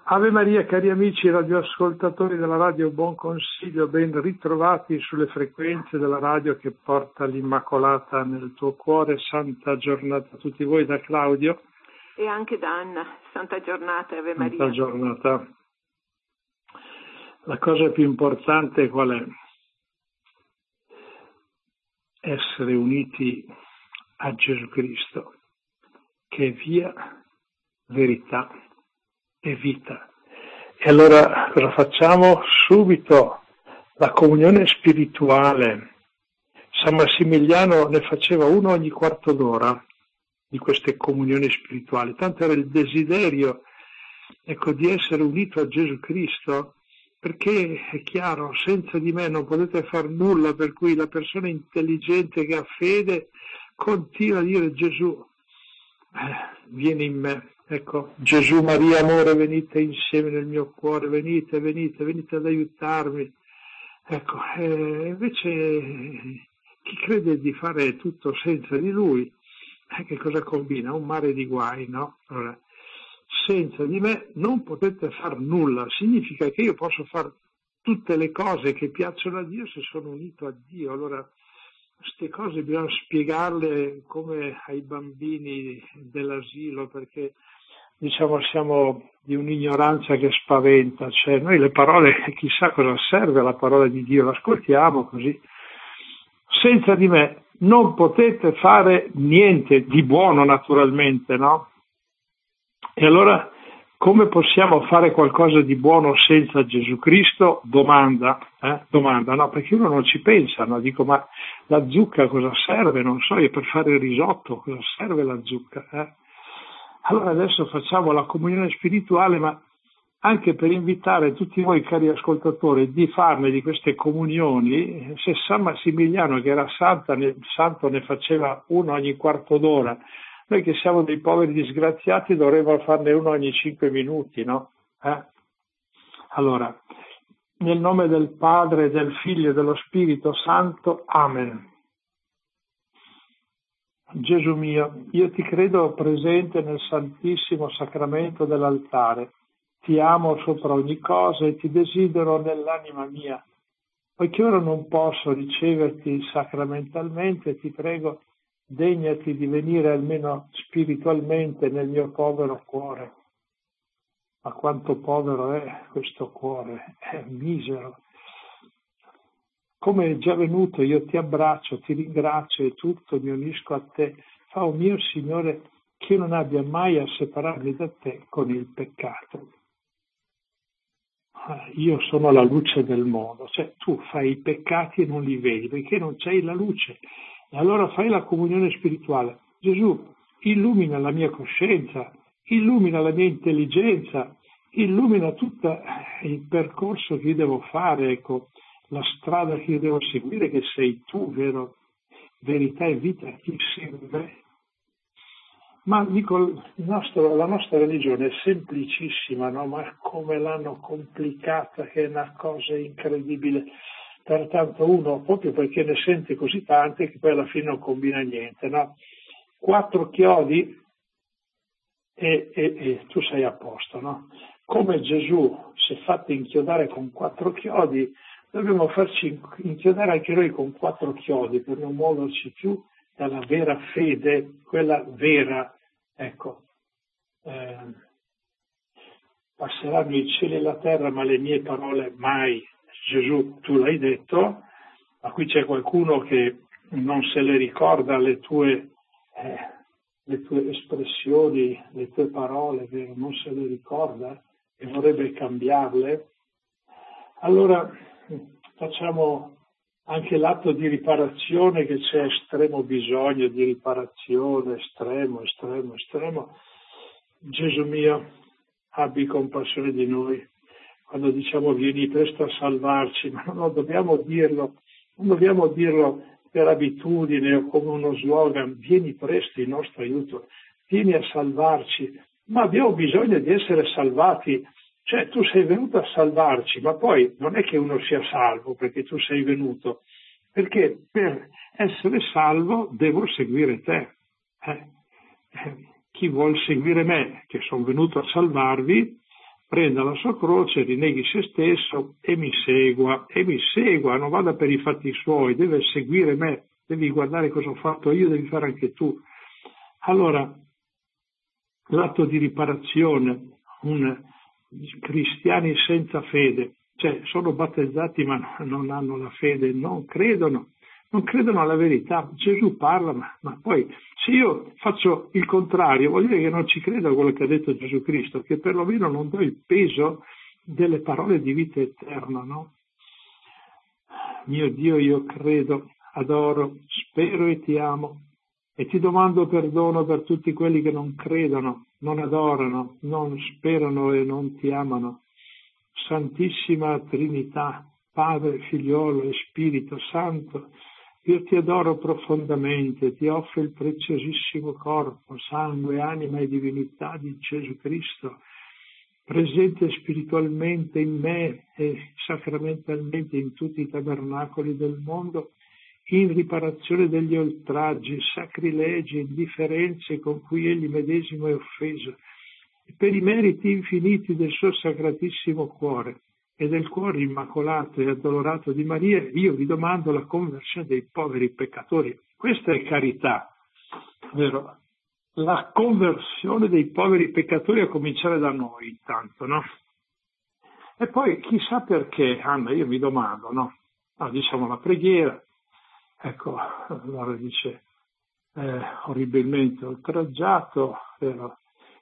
Ave Maria, cari amici radioascoltatori della Radio Buon Consiglio, ben ritrovati sulle frequenze della radio che porta l'Immacolata nel tuo cuore. Santa giornata a tutti voi da Claudio. E anche da Anna. Santa giornata, Ave Maria. Santa giornata. La cosa più importante qual è? Essere uniti a Gesù Cristo, che è via, verità e vita. E allora cosa facciamo? Subito la comunione spirituale. San Massimiliano ne faceva uno ogni quarto d'ora di queste comunioni spirituali, tanto era il desiderio, di essere unito a Gesù Cristo, perché è chiaro, senza di me non potete far nulla, per cui la persona intelligente che ha fede continua a dire: Gesù, vieni in me. Ecco, Gesù, Maria, amore, venite insieme nel mio cuore, venite ad aiutarmi. Ecco, invece chi crede di fare tutto senza di lui, che cosa combina? Un mare di guai, no? Allora, senza di me non potete far nulla, significa che io posso fare tutte le cose che piacciono a Dio se sono unito a Dio. Allora, queste cose bisogna spiegarle come ai bambini dell'asilo, perché siamo di un'ignoranza che spaventa, cioè noi le parole, chissà cosa serve la parola di Dio, l'ascoltiamo così. Senza di me non potete fare niente di buono, naturalmente, no? E allora come possiamo fare qualcosa di buono senza Gesù Cristo? Domanda, no? Perché uno non ci pensa, no? Dico, ma la zucca cosa serve? Non so, io per fare il risotto cosa serve la zucca? Allora adesso facciamo la comunione spirituale, ma anche per invitare tutti voi cari ascoltatori di farne di queste comunioni. Se San Massimiliano, che era santo, ne faceva uno ogni quarto d'ora, noi che siamo dei poveri disgraziati dovremmo farne uno ogni 5 minuti, no? Allora, nel nome del Padre, del Figlio e dello Spirito Santo, Amen. Gesù mio, io ti credo presente nel Santissimo Sacramento dell'altare. Ti amo sopra ogni cosa e ti desidero nell'anima mia. Poiché ora non posso riceverti sacramentalmente, ti prego, degnati di venire almeno spiritualmente nel mio povero cuore. Ma quanto povero è questo cuore, è misero. Come è già venuto, io ti abbraccio, ti ringrazio e tutto mi unisco a te. Fa, o mio Signore, che io non abbia mai a separarmi da te con il peccato. Io sono la luce del mondo, cioè tu fai i peccati e non li vedi perché non c'hai la luce. E allora fai la comunione spirituale. Gesù, illumina la mia coscienza, illumina la mia intelligenza, illumina tutto il percorso che io devo fare, ecco, la strada che io devo seguire, che sei tu, vero? Verità e vita, chi segue? Ma dico, la nostra religione è semplicissima, no? Ma come l'hanno complicata, che è una cosa incredibile. Pertanto uno, proprio perché ne sente così tante, che poi alla fine non combina niente, no? 4 chiodi e tu sei a posto, no? Come Gesù si è fatto inchiodare con 4 chiodi, dobbiamo farci inchiodare anche noi con 4 chiodi per non muoverci più dalla vera fede, quella vera, ecco. Passeranno i cieli e la terra, ma le mie parole mai. Gesù, tu l'hai detto, ma qui c'è qualcuno che non se le ricorda le tue espressioni, le tue parole, vero? Non se le ricorda e vorrebbe cambiarle. Allora facciamo anche l'atto di riparazione, che c'è estremo bisogno di riparazione, estremo. Gesù mio, abbi compassione di noi. Quando diciamo vieni presto a salvarci, ma non dobbiamo dirlo per abitudine o come uno slogan, vieni presto in nostro aiuto, vieni a salvarci, ma abbiamo bisogno di essere salvati, cioè tu sei venuto a salvarci, ma poi non è che uno sia salvo perché tu sei venuto, perché per essere salvo devo seguire te. Chi vuol seguire me, che sono venuto a salvarvi, prenda la sua croce, rinneghi se stesso e mi segua, non vada per i fatti suoi, deve seguire me, devi guardare cosa ho fatto io, devi fare anche tu. Allora, l'atto di riparazione, cristiani senza fede, cioè sono battezzati ma non hanno la fede, non credono alla verità. Gesù parla, ma poi se io faccio il contrario, vuol dire che non ci credo a quello che ha detto Gesù Cristo, che perlomeno non do il peso delle parole di vita eterna, no? Mio Dio, io credo, adoro, spero e ti amo, e ti domando perdono per tutti quelli che non credono, non adorano, non sperano e non ti amano. Santissima Trinità, Padre, Figliolo e Spirito Santo, io ti adoro profondamente, ti offro il preziosissimo corpo, sangue, anima e divinità di Gesù Cristo, presente spiritualmente in me e sacramentalmente in tutti i tabernacoli del mondo, in riparazione degli oltraggi, sacrilegi e indifferenze con cui egli medesimo è offeso, per i meriti infiniti del suo sacratissimo cuore e del cuore immacolato e addolorato di Maria, io vi domando la conversione dei poveri peccatori. Questa è carità, vero? La conversione dei poveri peccatori, a cominciare da noi intanto, no? E poi chissà perché, Anna, io mi domando, no? Diciamo la preghiera, ecco, allora dice, orribilmente oltraggiato, vero?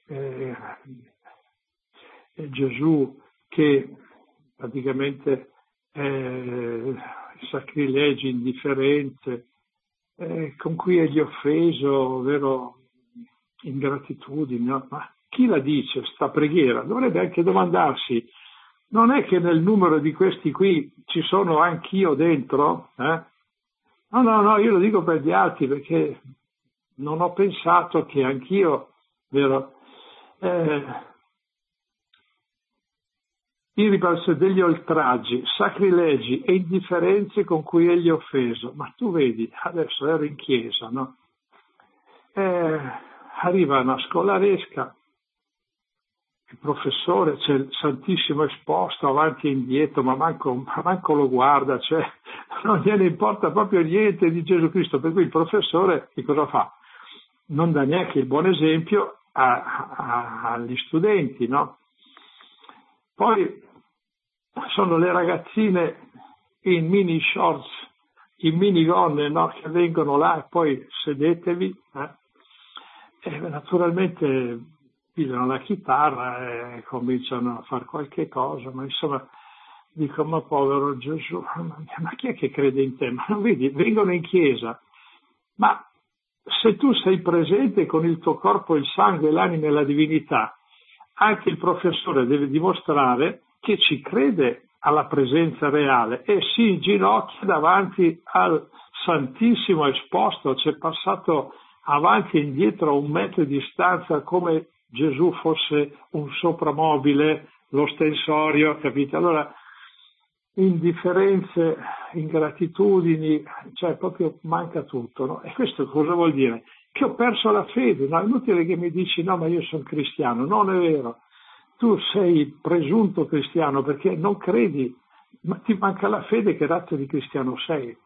Gesù che praticamente sacrilegi, indifferenze, con cui egli offeso, vero, ingratitudine, no? Ma chi la dice sta preghiera? Dovrebbe anche domandarsi, non è che nel numero di questi qui ci sono anch'io dentro? No, io lo dico per gli altri perché non ho pensato che anch'io, vero, in riparazione degli oltraggi, sacrilegi e indifferenze con cui egli è offeso. Ma tu vedi, adesso ero in chiesa, no? Arriva una scolaresca, il professore, c'è il Santissimo esposto avanti e indietro, ma manco lo guarda, cioè non gliene importa proprio niente di Gesù Cristo, per cui il professore che cosa fa? Non dà neanche il buon esempio agli studenti, no? Poi sono le ragazzine in mini shorts, in minigonne, no? Che vengono là e poi sedetevi, e naturalmente pigliano la chitarra e cominciano a fare qualche cosa, ma insomma dico, ma povero Gesù, ma chi è che crede in te? Ma non vedi, vengono in chiesa, ma se tu sei presente con il tuo corpo, il sangue, l'anima e la divinità, anche il professore deve dimostrare che ci crede alla presenza reale e si inginocchia davanti al Santissimo esposto, c'è passato avanti e indietro a 1 metro di distanza come Gesù fosse un sopramobile, l'ostensorio, capite? Allora, indifferenze, ingratitudini, cioè proprio manca tutto, no? E questo cosa vuol dire? Che ho perso la fede, no? È inutile che mi dici no, ma io sono cristiano, non è vero. Tu sei presunto cristiano perché non credi, ma ti manca la fede, che razza di cristiano sei.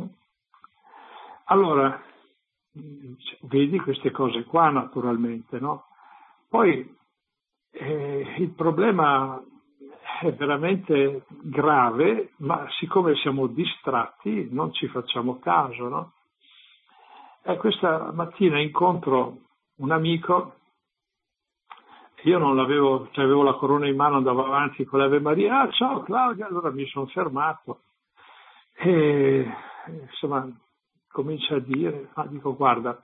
Allora, vedi queste cose qua naturalmente, no? Poi il problema è veramente grave, ma siccome siamo distratti non ci facciamo caso, no? Questa mattina incontro un amico, io non l'avevo, cioè avevo la corona in mano, andavo avanti con l'Ave Maria, ciao Claudia, allora mi sono fermato e insomma comincia a dire, dico guarda,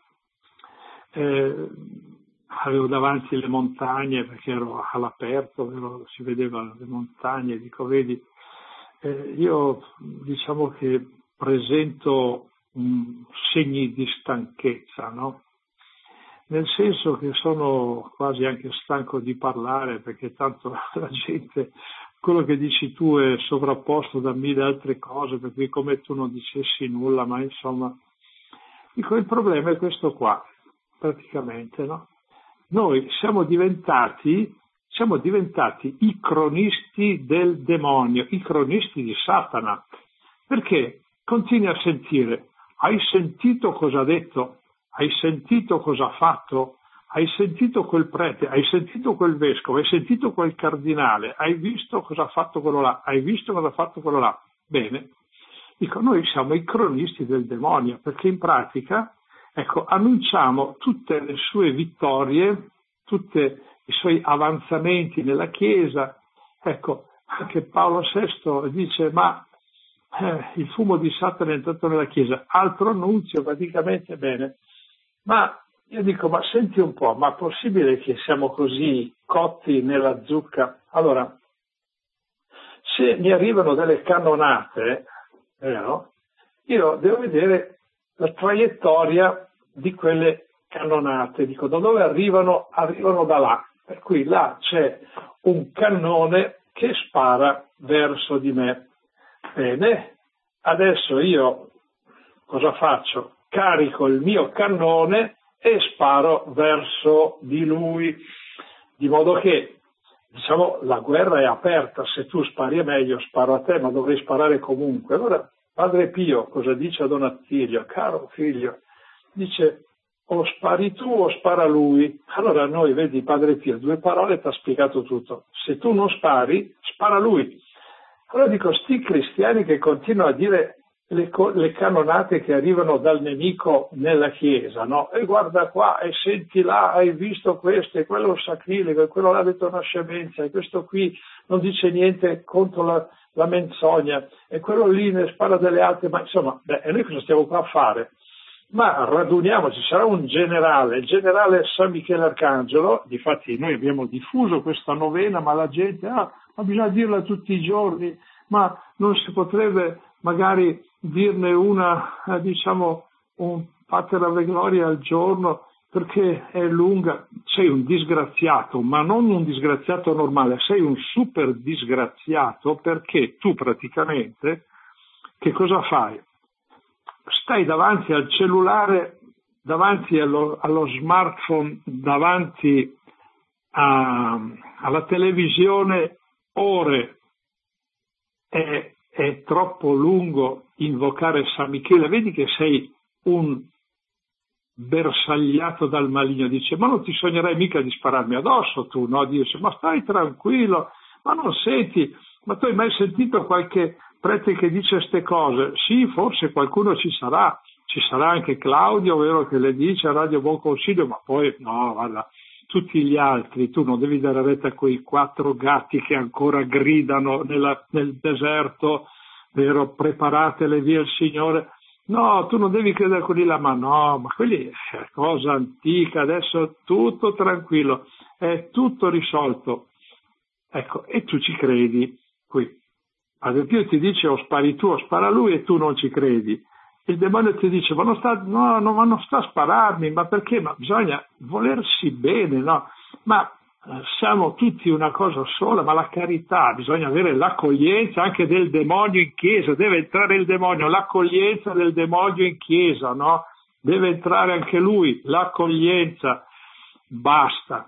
avevo davanti le montagne perché ero all'aperto, si vedeva le montagne, dico vedi, io diciamo che presento segni di stanchezza, no? Nel senso che sono quasi anche stanco di parlare perché tanto la gente, quello che dici tu è sovrapposto da 1000 altre cose, per cui come tu non dicessi nulla, ma insomma, dico il problema è questo qua, praticamente, no? Noi siamo diventati siamo diventati i cronisti del demonio, i cronisti di Satana, perché continui a sentire: hai sentito cosa ha detto? Hai sentito cosa ha fatto? Hai sentito quel prete? Hai sentito quel vescovo? Hai sentito quel cardinale? Hai visto cosa ha fatto quello là? Hai visto cosa ha fatto quello là? Bene, dico, noi siamo i cronisti del demonio, perché in pratica, ecco, annunciamo tutte le sue vittorie, tutti i suoi avanzamenti nella Chiesa. Ecco, anche Paolo VI dice: ma il fumo di Satana è entrato nella Chiesa, altro annunzio praticamente. Bene, ma io dico: ma senti un po', ma è possibile che siamo così cotti nella zucca? Allora, se mi arrivano delle cannonate, vero, io devo vedere la traiettoria di quelle cannonate, dico da dove arrivano? Arrivano da là, per cui là c'è un cannone che spara verso di me. Bene, adesso io cosa faccio? Carico il mio cannone e sparo verso di lui, di modo che, diciamo, la guerra è aperta. Se tu spari è meglio, sparo a te, ma dovrei sparare comunque. Allora Padre Pio cosa dice a Don Attilio? Caro figlio, dice: o spari tu o spara lui. Allora noi, vedi, Padre Pio, 2 parole ti ha spiegato tutto. Se tu non spari, spara lui. Allora dico, sti cristiani che continuano a dire le cannonate che arrivano dal nemico nella Chiesa, no? E guarda qua, e senti là, hai visto questo, e quello è un sacrilego, e quello là ha detto una scemenza, e questo qui non dice niente contro la menzogna, e quello lì ne spara delle altre, ma insomma, e noi cosa stiamo qua a fare? Ma raduniamoci, sarà un generale, il generale San Michele Arcangelo. Difatti noi abbiamo diffuso questa novena, ma la gente, ma bisogna dirla tutti i giorni, ma non si potrebbe magari dirne una, diciamo, un Pater Ave Gloria al giorno, perché è lunga. Sei un disgraziato, ma non un disgraziato normale, sei un super disgraziato, perché tu praticamente che cosa fai? Stai davanti al cellulare, davanti allo smartphone, davanti alla televisione ore. È troppo lungo invocare San Michele. Vedi che sei un bersagliato dal maligno. Dice: ma non ti sognerai mica di spararmi addosso tu, no? Dice: ma stai tranquillo, ma non senti, ma tu hai mai sentito qualche prete che dice queste cose? Sì, forse qualcuno ci sarà anche Claudio, vero, che le dice a Radio Buon Consiglio, ma poi no, guarda, tutti gli altri, tu non devi dare retta a quei 4 gatti che ancora gridano nel deserto, vero, preparatele via il Signore. No, tu non devi credere a quelli là, ma no, ma quelli è cosa antica, adesso è tutto tranquillo, è tutto risolto. Ecco, e tu ci credi qui. Ad Pio ti dice: o spari tu o spara lui, e tu non ci credi. Il demonio ti dice: ma non sta a spararmi, ma perché? Ma bisogna volersi bene, no? Ma siamo tutti una cosa sola, ma la carità, bisogna avere l'accoglienza anche del demonio in chiesa, deve entrare il demonio, l'accoglienza del demonio in chiesa, no? Deve entrare anche lui, l'accoglienza. Basta.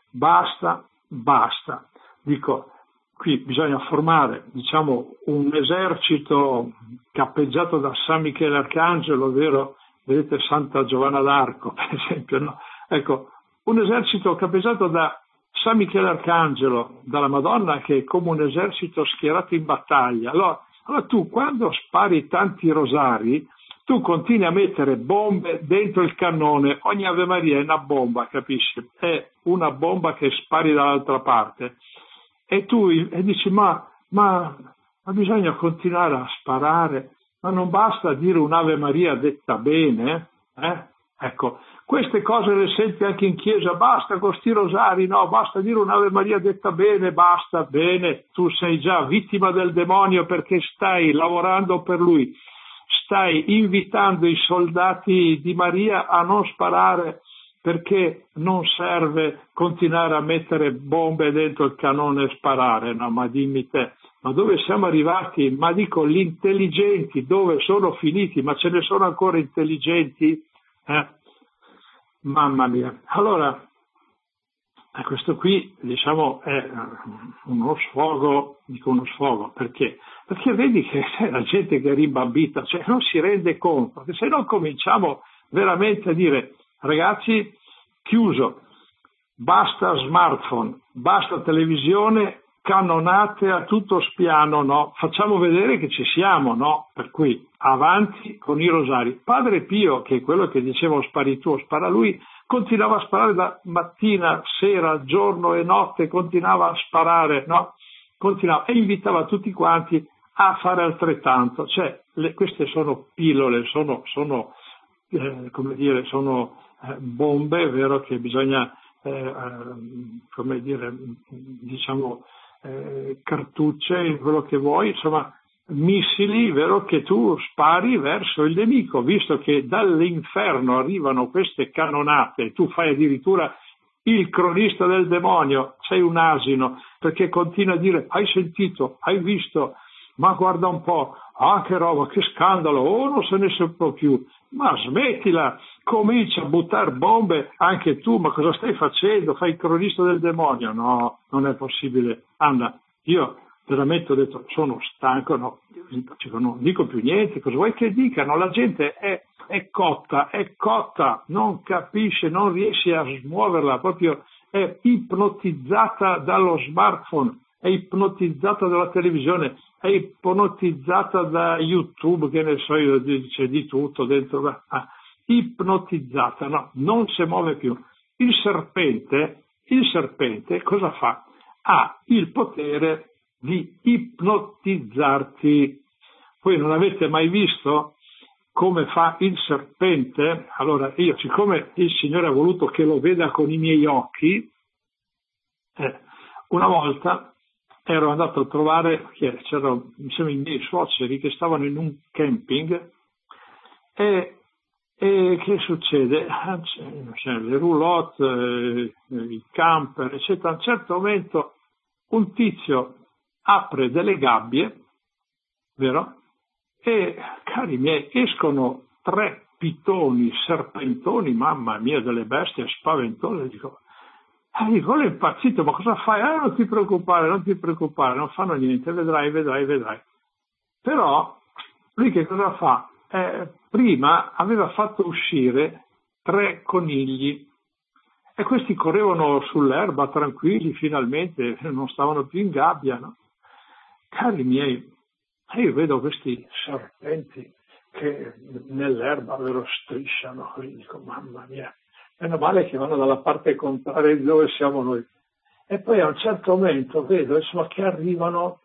Dico, qui bisogna formare, diciamo, un esercito cappeggiato da San Michele Arcangelo, vero? Vedete Santa Giovanna d'Arco, per esempio, no? Ecco, un esercito cappeggiato da San Michele Arcangelo, dalla Madonna, che è come un esercito schierato in battaglia. Allora tu, quando spari tanti rosari, tu continui a mettere bombe dentro il cannone. Ogni Ave Maria è una bomba, capisci? È una bomba che spari dall'altra parte. E tu dici: ma bisogna continuare a sparare, ma non basta dire un'Ave Maria detta bene? Ecco, queste cose le senti anche in chiesa: basta con sti rosari, no, basta dire un'Ave Maria detta bene, basta, bene, tu sei già vittima del demonio, perché stai lavorando per lui, stai invitando i soldati di Maria a non sparare, perché non serve continuare a mettere bombe dentro il cannone e sparare, no? Ma dimmi te, ma dove siamo arrivati? Ma dico, gli intelligenti dove sono finiti? Ma ce ne sono ancora intelligenti? Mamma mia. Allora, questo qui, diciamo, è uno sfogo, dico uno sfogo, perché? Perché vedi che c'è la gente che è rimbambita, cioè non si rende conto, perché se no cominciamo veramente a dire, ragazzi, chiuso, basta smartphone, basta televisione, cannonate a tutto spiano, no? Facciamo vedere che ci siamo, no? Per cui avanti con i rosari. Padre Pio, che è quello che diceva spari tu, spara lui, continuava a sparare da mattina, sera, giorno e notte, continuava a sparare, no? Continuava e invitava tutti quanti a fare altrettanto. Cioè, queste sono pillole, sono come dire, sono bombe, è vero che bisogna come dire, diciamo, cartucce, quello che vuoi, insomma, missili, vero, che tu spari verso il nemico, visto che dall'inferno arrivano queste cannonate, tu fai addirittura il cronista del demonio, sei un asino, perché continua a dire, hai sentito, hai visto, ma guarda un po', che roba, che scandalo, non se ne sa più, ma smettila, comincia a buttare bombe anche tu, ma cosa stai facendo? Fai il cronista del demonio? No, non è possibile. Anna, io veramente ho detto, sono stanco, no, non dico più niente, cosa vuoi che dicano? La gente è cotta, non capisce, non riesce a smuoverla, proprio è ipnotizzata dallo smartphone, è ipnotizzata dalla televisione, è ipnotizzata da YouTube, che ne so io, c'è di tutto dentro, ipnotizzata, no, non si muove più. Il serpente cosa fa? Ha il potere di ipnotizzarti. Voi non avete mai visto come fa il serpente? Allora io, siccome il Signore ha voluto che lo veda con i miei occhi, una volta ero andato a trovare, c'erano insieme i miei suoceri che stavano in un camping e che succede? C'è le roulotte, i camper, eccetera. A un certo momento un tizio apre delle gabbie, vero? E, cari miei, escono 3 pitoni, serpentoni, mamma mia, delle bestie spaventose. Dico, quello è impazzito, ma cosa fai? Non ti preoccupare, non fanno niente, vedrai. Però, lui che cosa fa? Prima aveva fatto uscire 3 conigli e questi correvano sull'erba tranquilli, finalmente, non stavano più in gabbia, no? Cari miei, io vedo questi serpenti che nell'erba loro strisciano, così dico, mamma mia, meno male che vanno dalla parte contraria di dove siamo noi. E poi a un certo momento vedo, insomma, che arrivano,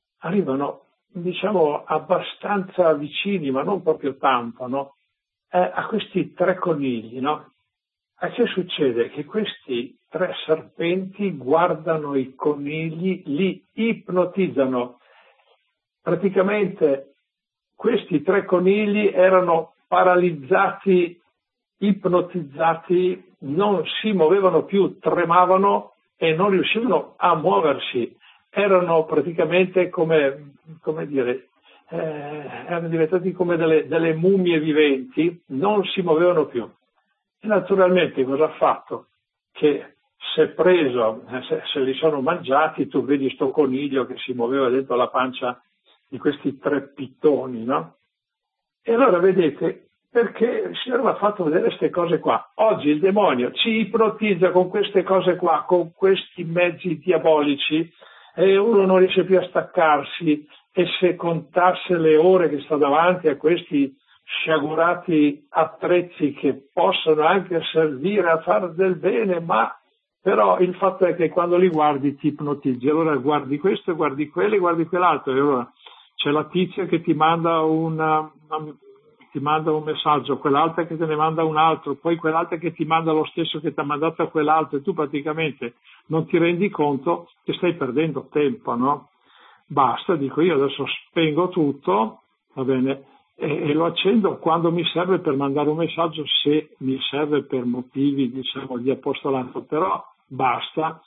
diciamo, abbastanza vicini, ma non proprio tanto, no? A questi 3 conigli, no? E che succede? Che questi 3 serpenti guardano i conigli, li ipnotizzano. Praticamente questi 3 conigli erano paralizzati, ipnotizzati, non si muovevano più, tremavano e non riuscivano a muoversi. Erano praticamente come dire, erano diventati come delle mummie viventi, non si muovevano più. E naturalmente cosa ha fatto? Che se preso, se li sono mangiati, tu vedi sto coniglio che si muoveva dentro la pancia di questi 3 pitoni, no? E allora vedete, perché il Signore mi ha fatto vedere queste cose qua. Oggi il demonio ci ipnotizza con queste cose qua, con questi mezzi diabolici, e uno non riesce più a staccarsi, e se contasse le ore che sta davanti a questi sciagurati attrezzi che possono anche servire a fare del bene, ma però il fatto è che quando li guardi ti ipnotizzi, allora guardi questo, guardi quello, guardi quell'altro, e allora c'è la tizia che ti manda un messaggio, quell'altra che te ne manda un altro, poi quell'altra che ti manda lo stesso che ti ha mandato a quell'altro, e tu praticamente non ti rendi conto che stai perdendo tempo, no? Basta, dico io adesso spengo tutto, va bene, e lo accendo quando mi serve per mandare un messaggio, se mi serve per motivi, diciamo, di apostolato, però basta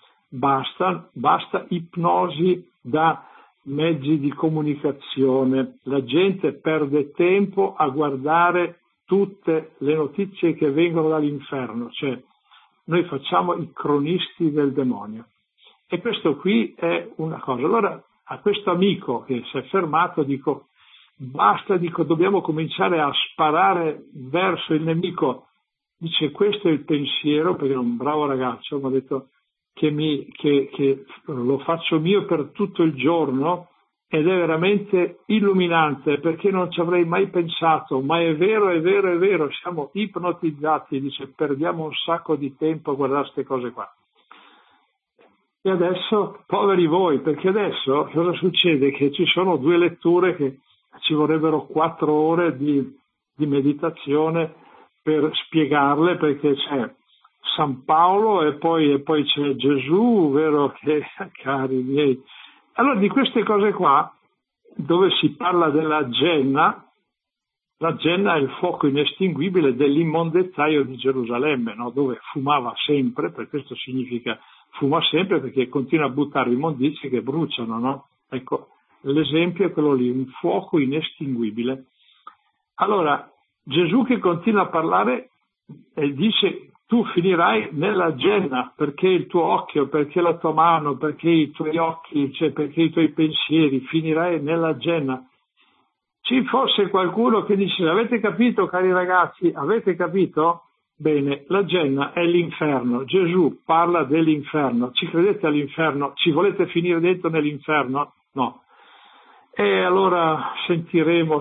ipnosi da mezzi di comunicazione. La gente perde tempo a guardare tutte le notizie che vengono dall'inferno, cioè noi facciamo i cronisti del demonio. E questo qui è una cosa. Allora a questo amico che si è fermato dico, basta, dico, dobbiamo cominciare a sparare verso il nemico. Dice, questo è il pensiero, perché è un bravo ragazzo, mi ha detto che lo faccio mio per tutto il giorno ed è veramente illuminante, perché non ci avrei mai pensato, ma è vero, è vero, è vero, siamo ipnotizzati, dice, perdiamo un sacco di tempo a guardare queste cose qua. E adesso, poveri voi, perché adesso cosa succede? Che ci sono 2 letture che ci vorrebbero 4 ore di meditazione per spiegarle, perché c'è San Paolo e poi c'è Gesù, vero che, cari miei. Allora di queste cose qua, dove si parla della genna, la genna è il fuoco inestinguibile dell'immondezzaio di Gerusalemme, no? Dove fumava sempre, per questo significa fuma sempre, perché continua a buttare immondizie che bruciano, no? Ecco, l'esempio è quello lì, un fuoco inestinguibile. Allora, Gesù che continua a parlare e dice, tu finirai nella genna, perché il tuo occhio, perché la tua mano, perché i tuoi occhi, cioè perché i tuoi pensieri, finirai nella genna. Ci fosse qualcuno che dice, avete capito cari ragazzi, avete capito? Bene, la genna è l'inferno, Gesù parla dell'inferno, ci credete all'inferno? Ci volete finire dentro nell'inferno? No. E allora sentiremo,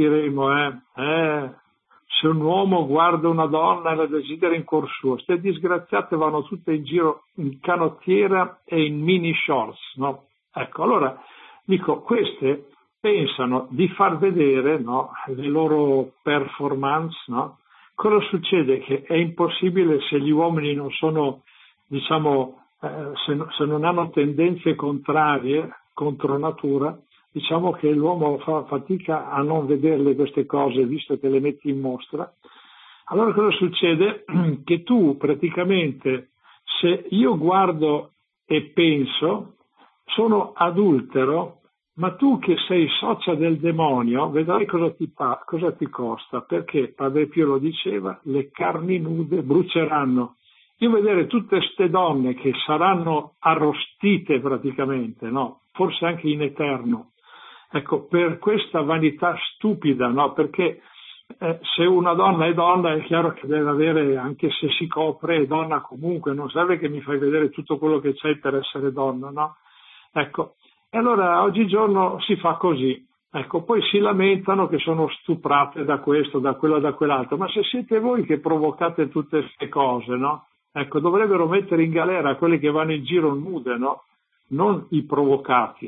se un uomo guarda una donna e la desidera in cuor suo, queste disgraziate vanno tutte in giro in canottiera e in mini shorts, no? Ecco, allora dico, queste pensano di far vedere, no, le loro performance, no? Cosa succede? Che è impossibile se gli uomini non sono, diciamo, se non hanno tendenze contrarie contro natura, diciamo che l'uomo fa fatica a non vederle queste cose, visto che le metti in mostra. Allora cosa succede? Che tu praticamente, se io guardo e penso, sono adultero, ma tu che sei socia del demonio, vedrai cosa ti costa, perché Padre Pio lo diceva, le carni nude bruceranno. Io vedere tutte ste donne che saranno arrostite praticamente, no? Forse anche in eterno, ecco, per questa vanità stupida, no? Perché se una donna è chiaro che deve avere, anche se si copre, è donna comunque, non serve che mi fai vedere tutto quello che c'hai per essere donna, no? Ecco, e allora oggigiorno si fa così, ecco, poi si lamentano che sono stuprate da questo, da quello, da quell'altro, ma se siete voi che provocate tutte queste cose, no? Ecco, dovrebbero mettere in galera quelli che vanno in giro nude, no? Non i provocati.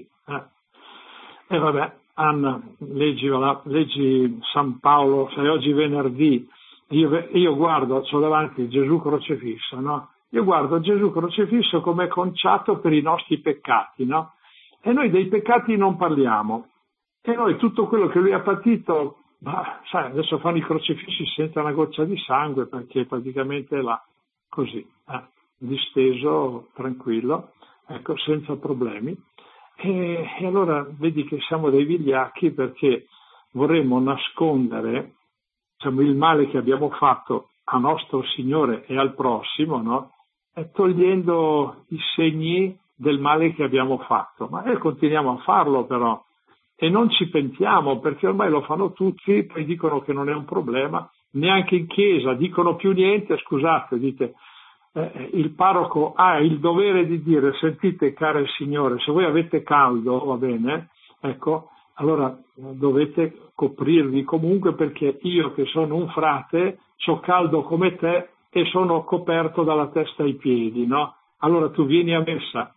E vabbè, Anna, leggi San Paolo, sai, oggi venerdì, io guardo, c'ho davanti Gesù crocifisso, no? Io guardo Gesù crocifisso come conciato per i nostri peccati, no? E noi dei peccati non parliamo. E noi tutto quello che lui ha patito, sai, adesso fanno i crocifissi senza una goccia di sangue, perché praticamente è là, così, disteso, tranquillo, ecco, senza problemi. E allora vedi che siamo dei vigliacchi, perché vorremmo nascondere, diciamo, il male che abbiamo fatto a nostro Signore e al prossimo, no? E togliendo i segni del male che abbiamo fatto. Ma continuiamo a farlo però, e non ci pentiamo, perché ormai lo fanno tutti, poi dicono che non è un problema, neanche in chiesa dicono più niente. Scusate, dite, il parroco ha il dovere di dire, sentite care signore, se voi avete caldo, va bene, ecco, allora dovete coprirvi comunque, perché io che sono un frate, c'ho caldo come te e sono coperto dalla testa ai piedi, no? Allora tu vieni a messa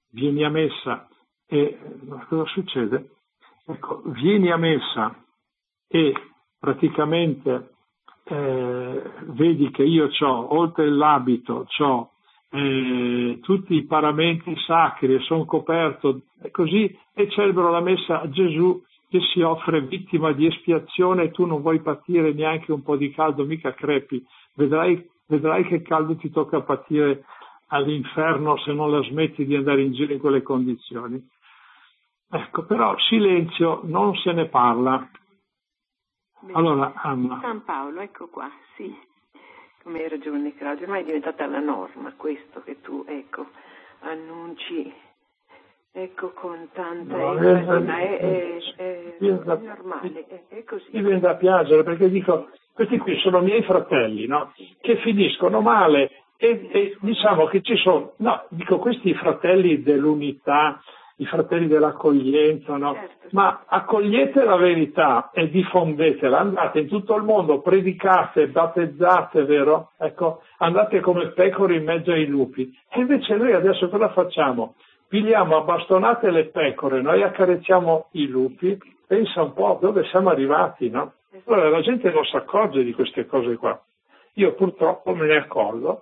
e cosa succede? Ecco, vieni a messa e praticamente vedi che io c'ho, oltre l'abito, c'ho tutti i paramenti sacri e sono coperto così, e celebro la messa a Gesù che si offre vittima di espiazione, e tu non vuoi patire neanche un po' di caldo, mica crepi, vedrai che caldo ti tocca patire all'inferno se non la smetti di andare in giro in quelle condizioni. Ecco, però silenzio, non se ne parla. Bene. Allora, Anna. San Paolo, ecco qua, sì. Come hai ragione, Claudio, ormai è diventata la norma questo che tu, annunci, con tanta enfasi, ma è normale, è così. Mi viene da piangere perché dico, questi qui sono miei fratelli, no? Che finiscono male e diciamo che ci sono, questi fratelli dell'unità, i fratelli dell'accoglienza, no? Certo. Ma accogliete la verità e diffondetela, andate in tutto il mondo, predicate, battezzate, vero? Ecco, andate come pecore in mezzo ai lupi. E invece noi adesso cosa facciamo? Pigliamo a bastonate le pecore, noi accarezziamo i lupi, pensa un po' dove siamo arrivati, no? Allora la gente non si accorge di queste cose qua. Io purtroppo me ne accorgo.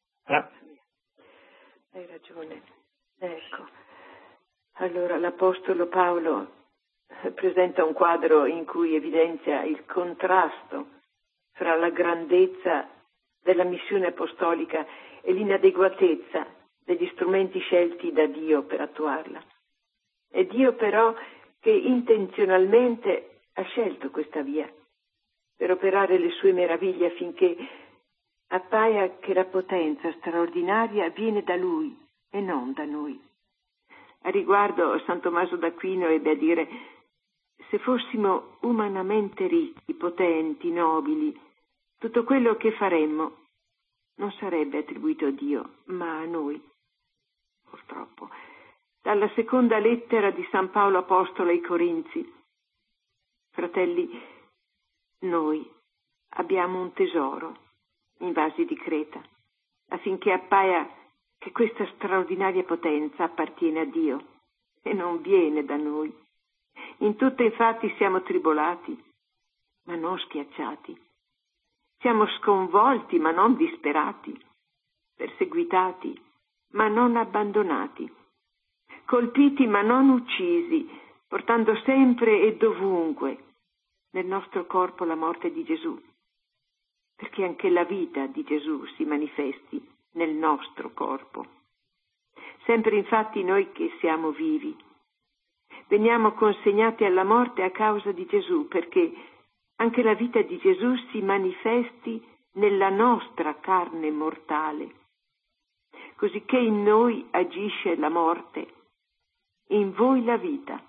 Hai ragione. Ecco. Allora l'Apostolo Paolo presenta un quadro in cui evidenzia il contrasto fra la grandezza della missione apostolica e l'inadeguatezza degli strumenti scelti da Dio per attuarla. È Dio però che intenzionalmente ha scelto questa via per operare le sue meraviglie affinché appaia che la potenza straordinaria viene da Lui e non da noi. A riguardo San Tommaso d'Aquino ebbe a dire: se fossimo umanamente ricchi, potenti, nobili, tutto quello che faremmo non sarebbe attribuito a Dio, ma a noi. Purtroppo. Dalla seconda lettera di San Paolo Apostolo ai Corinzi: fratelli, noi abbiamo un tesoro in vasi di creta, affinché appaia che questa straordinaria potenza appartiene a Dio e non viene da noi. In tutto infatti siamo tribolati, ma non schiacciati. Siamo sconvolti, ma non disperati. Perseguitati, ma non abbandonati. Colpiti, ma non uccisi, portando sempre e dovunque nel nostro corpo la morte di Gesù, perché anche la vita di Gesù si manifesti nel nostro corpo. Sempre infatti noi che siamo vivi veniamo consegnati alla morte a causa di Gesù, perché anche la vita di Gesù si manifesti nella nostra carne mortale, cosicché in noi agisce la morte, in voi la vita.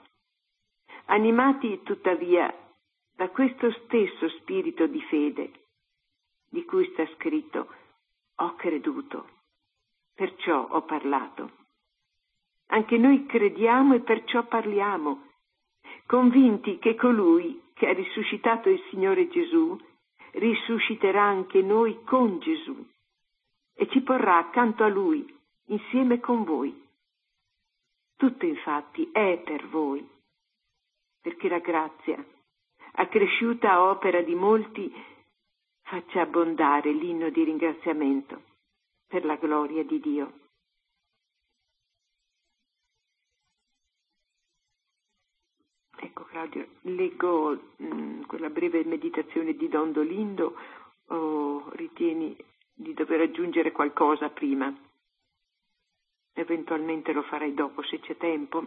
Animati tuttavia da questo stesso spirito di fede, di cui sta scritto: ho creduto, perciò ho parlato. Anche noi crediamo e perciò parliamo, convinti che colui che ha risuscitato il Signore Gesù risusciterà anche noi con Gesù e ci porrà accanto a Lui, insieme con voi. Tutto infatti è per voi, perché la grazia, accresciuta a opera di molti, faccia abbondare l'inno di ringraziamento per la gloria di Dio. Ecco, Claudio, leggo quella breve meditazione di Don Dolindo, o ritieni di dover aggiungere qualcosa prima? Eventualmente lo farei dopo se c'è tempo.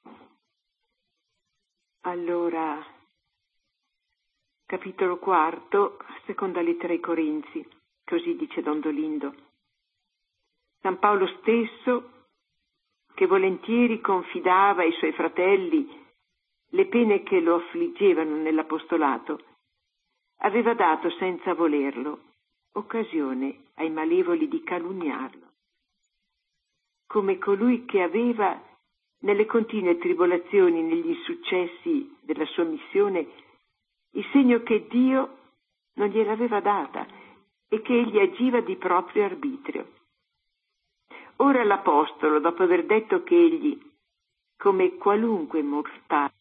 Allora, capitolo 4, seconda lettera ai Corinzi, così dice Don Dolindo. San Paolo stesso, che volentieri confidava ai suoi fratelli le pene che lo affliggevano nell'apostolato, aveva dato senza volerlo occasione ai malevoli di calunniarlo, come colui che aveva nelle continue tribolazioni, negli insuccessi della sua missione, il segno che Dio non gliel'aveva data e che egli agiva di proprio arbitrio. Ora l'Apostolo, dopo aver detto che egli, come qualunque mortale,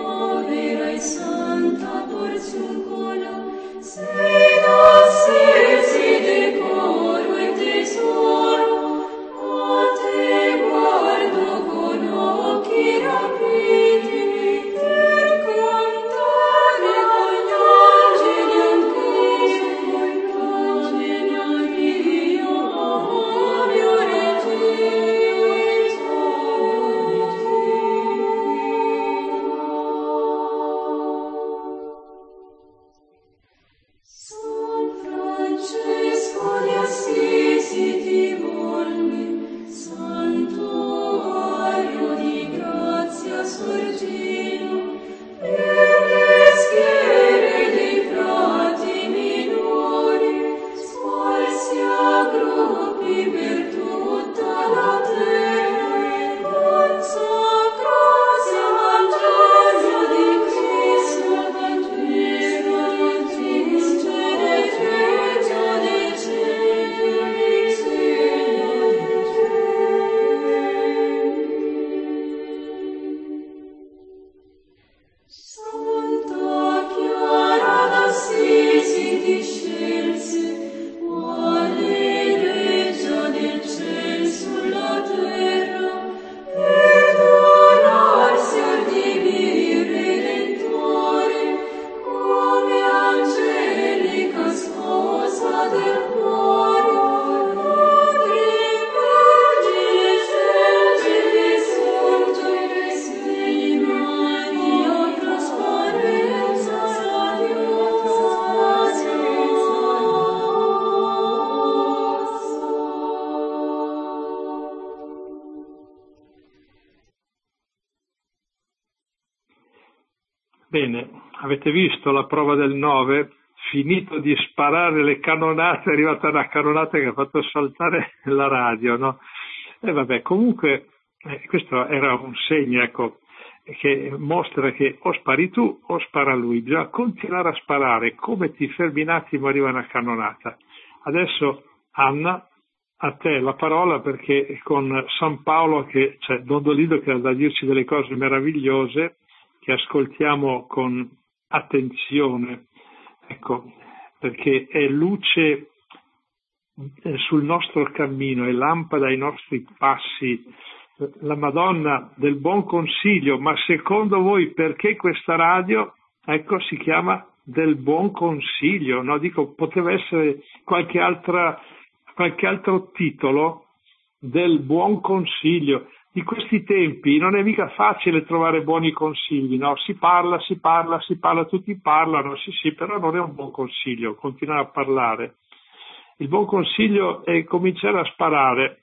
Santa porziun colo, sei da Bene, avete visto la prova del 9? Finito di sparare le cannonate, è arrivata una cannonata che ha fatto saltare la radio, no? E vabbè, comunque questo era un segno, ecco, che mostra che o spari tu o spara lui, bisogna continuare a sparare, come ti fermi un attimo arriva una cannonata. Adesso Anna, a te la parola, perché con San Paolo, che c'è Dondolindo che ha da dirci delle cose meravigliose che ascoltiamo con attenzione, ecco, perché è luce sul nostro cammino, è lampada ai nostri passi, la Madonna del Buon Consiglio. Ma secondo voi perché questa radio, ecco, si chiama del Buon Consiglio? No, dico, poteva essere qualche altro titolo, del Buon Consiglio. Di questi tempi non è mica facile trovare buoni consigli, no? Si parla, tutti parlano, sì, però non è un buon consiglio continuare a parlare. Il buon consiglio è cominciare a sparare.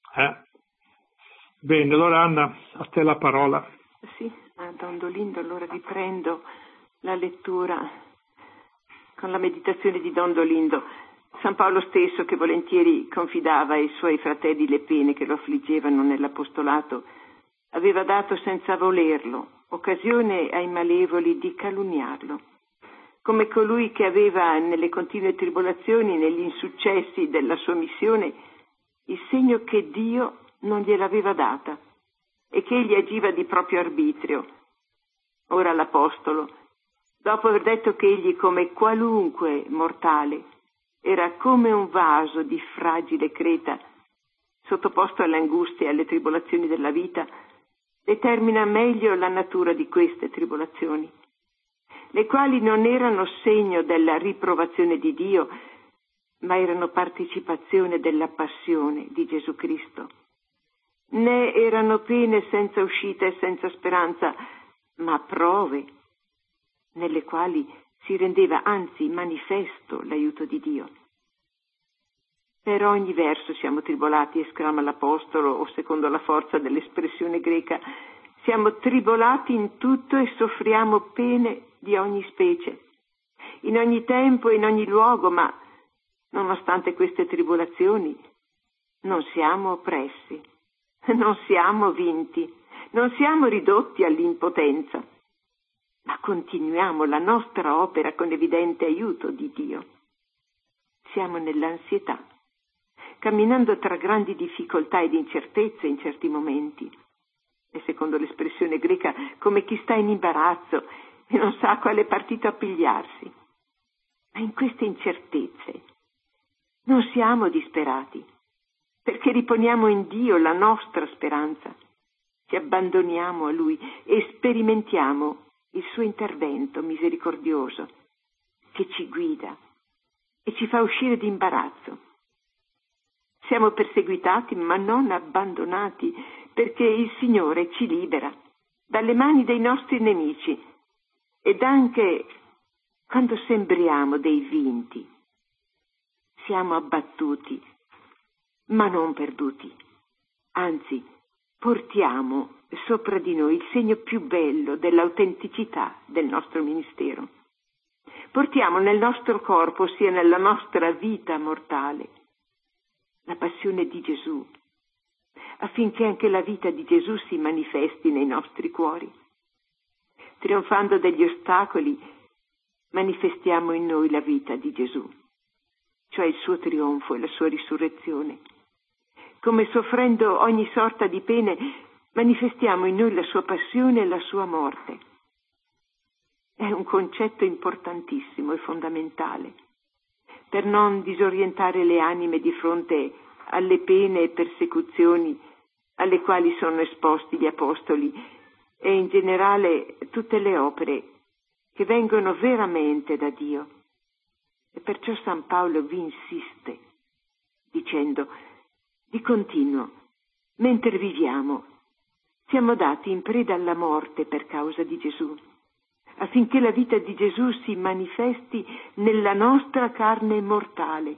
Bene, allora Anna, a te la parola. Sì, a Dondolindo allora riprendo la lettura con la meditazione di Dondolindo. San Paolo stesso, che volentieri confidava ai suoi fratelli le pene che lo affliggevano nell'apostolato, aveva dato senza volerlo occasione ai malevoli di calunniarlo, come colui che aveva nelle continue tribolazioni, negli insuccessi della sua missione, il segno che Dio non gliel'aveva data e che egli agiva di proprio arbitrio. Ora l'apostolo, dopo aver detto che egli, come qualunque mortale, era come un vaso di fragile creta, sottoposto alle angustie e alle tribolazioni della vita, determina meglio la natura di queste tribolazioni, le quali non erano segno della riprovazione di Dio, ma erano partecipazione della passione di Gesù Cristo. Né erano pene senza uscita e senza speranza, ma prove, nelle quali si rendeva anzi manifesto l'aiuto di Dio. Per ogni verso siamo tribolati, esclama l'Apostolo, o secondo la forza dell'espressione greca, siamo tribolati in tutto e soffriamo pene di ogni specie, in ogni tempo e in ogni luogo, ma nonostante queste tribolazioni non siamo oppressi, non siamo vinti, non siamo ridotti all'impotenza, ma continuiamo la nostra opera con evidente aiuto di Dio. Siamo nell'ansietà, camminando tra grandi difficoltà ed incertezze in certi momenti, e secondo l'espressione greca come chi sta in imbarazzo e non sa a quale partito appigliarsi. Ma in queste incertezze non siamo disperati, perché riponiamo in Dio la nostra speranza, ci abbandoniamo a Lui e sperimentiamo il suo intervento misericordioso che ci guida e ci fa uscire di imbarazzo. Siamo perseguitati ma non abbandonati, perché il Signore ci libera dalle mani dei nostri nemici, ed anche quando sembriamo dei vinti siamo abbattuti ma non perduti, anzi portiamo sopra di noi il segno più bello dell'autenticità del nostro ministero. Portiamo nel nostro corpo, ossia nella nostra vita mortale, la passione di Gesù, affinché anche la vita di Gesù si manifesti nei nostri cuori. Trionfando degli ostacoli, manifestiamo in noi la vita di Gesù, cioè il suo trionfo e la sua risurrezione. Come soffrendo ogni sorta di pene, manifestiamo in noi la sua passione e la sua morte. È un concetto importantissimo e fondamentale, per non disorientare le anime di fronte alle pene e persecuzioni alle quali sono esposti gli apostoli e in generale tutte le opere che vengono veramente da Dio. E perciò San Paolo vi insiste, dicendo: di continuo, mentre viviamo, siamo dati in preda alla morte per causa di Gesù, affinché la vita di Gesù si manifesti nella nostra carne mortale.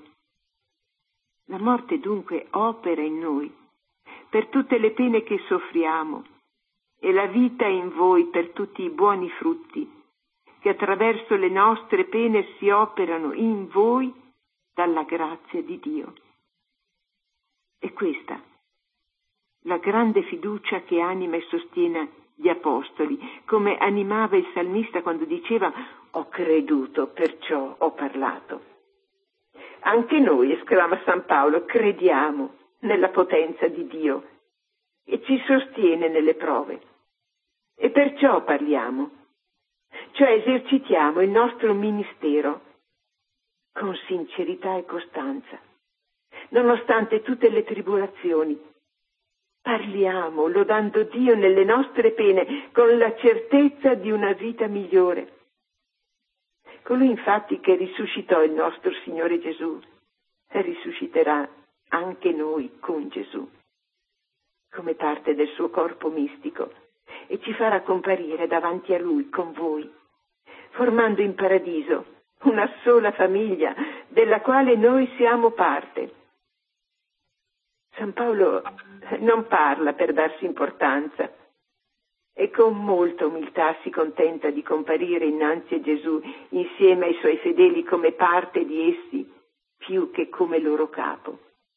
La morte dunque opera in noi per tutte le pene che soffriamo, e la vita in voi per tutti i buoni frutti che attraverso le nostre pene si operano in voi dalla grazia di Dio. È questa la grande fiducia che anima e sostiene gli apostoli, come animava il salmista quando diceva: ho creduto, perciò ho parlato. Anche noi, esclama San Paolo, crediamo nella potenza di Dio e ci sostiene nelle prove. E perciò parliamo, cioè esercitiamo il nostro ministero con sincerità e costanza, nonostante tutte le tribolazioni. Parliamo lodando Dio nelle nostre pene con la certezza di una vita migliore. Colui infatti che risuscitò il nostro Signore Gesù risusciterà anche noi con Gesù, come parte del suo corpo mistico, e ci farà comparire davanti a Lui con voi, formando in paradiso una sola famiglia della quale noi siamo parte. San Paolo non parla per darsi importanza e con molta umiltà si contenta di comparire innanzi a Gesù insieme ai suoi fedeli come parte di essi più che come loro capo.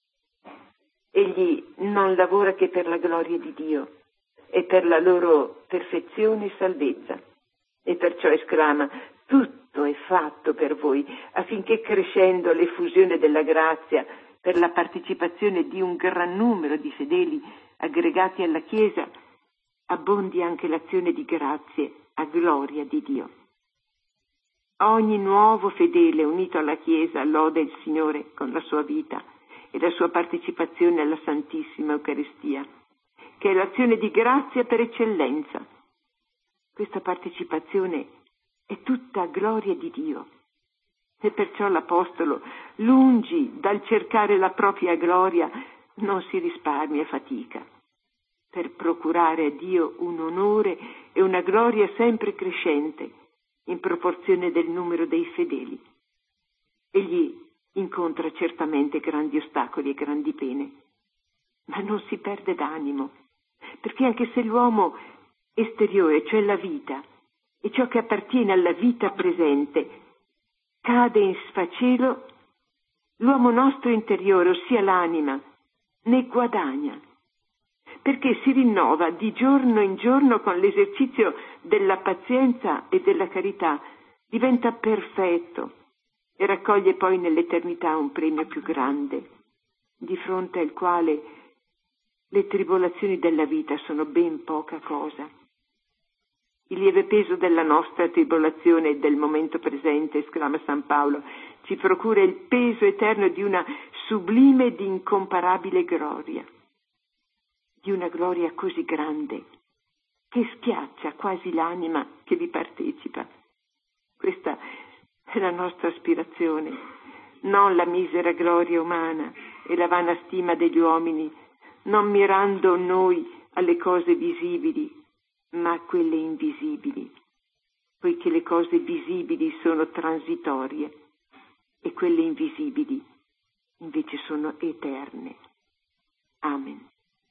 Egli non lavora che per la gloria di Dio e per la loro perfezione e salvezza, e perciò esclama: tutto è fatto per voi, affinché crescendo l'effusione della grazia per la partecipazione di un gran numero di fedeli aggregati alla Chiesa, abbondi anche l'azione di grazie a gloria di Dio. Ogni nuovo fedele unito alla Chiesa loda il Signore con la sua vita e la sua partecipazione alla Santissima Eucaristia, che è l'azione di grazia per eccellenza. Questa partecipazione è tutta gloria di Dio. E perciò l'Apostolo, lungi dal cercare la propria gloria, non si risparmia fatica per procurare a Dio un onore e una gloria sempre crescente in proporzione del numero dei fedeli. Egli incontra certamente grandi ostacoli e grandi pene, ma non si perde d'animo, perché anche se l'uomo esteriore, cioè la vita, e ciò che appartiene alla vita presente, cade in sfacelo, l'uomo nostro interiore, ossia l'anima, ne guadagna, perché si rinnova di giorno in giorno con l'esercizio della pazienza e della carità, diventa perfetto e raccoglie poi nell'eternità un premio più grande, di fronte al quale le tribolazioni della vita sono ben poca cosa. Il lieve peso della nostra tribolazione e del momento presente, esclama San Paolo, ci procura il peso eterno di una sublime ed incomparabile gloria, di una gloria così grande che schiaccia quasi l'anima che vi partecipa. Questa è la nostra aspirazione, non la misera gloria umana e la vana stima degli uomini, non mirando noi alle cose visibili, ma a quelle invisibili, poiché le cose visibili sono transitorie e quelle invisibili invece sono eterne. Amen.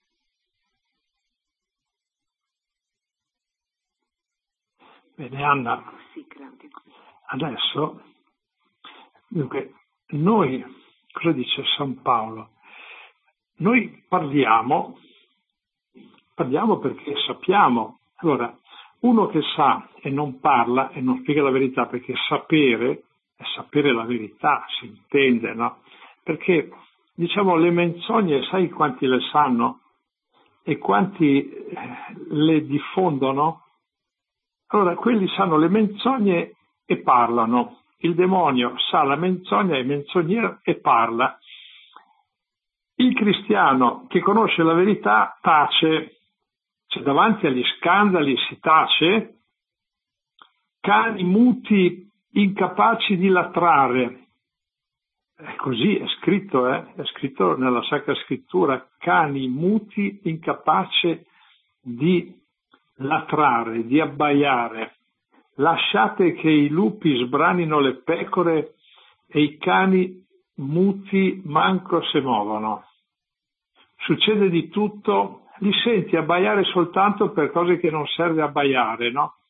Bene, Anna, Sì, Claudio. adesso, dunque, noi, cosa dice San Paolo? Noi parliamo perché sappiamo. Allora, uno che sa e non parla e non spiega la verità, perché sapere è sapere la verità, si intende, no? Perché, diciamo, le menzogne, sai quanti le sanno e quanti le diffondono? Allora, quelli sanno le menzogne e parlano. Il demonio sa la menzogna, è menzognero e parla. Il cristiano che conosce la verità tace, cioè davanti agli scandali si tace, cani muti incapaci di latrare. È così, è scritto nella Sacra Scrittura, cani muti incapaci di latrare, di abbaiare. Lasciate che i lupi sbranino le pecore e i cani muti manco se muovono. Succede di tutto, li senti abbaiare soltanto per cose che non serve abbaiare, no?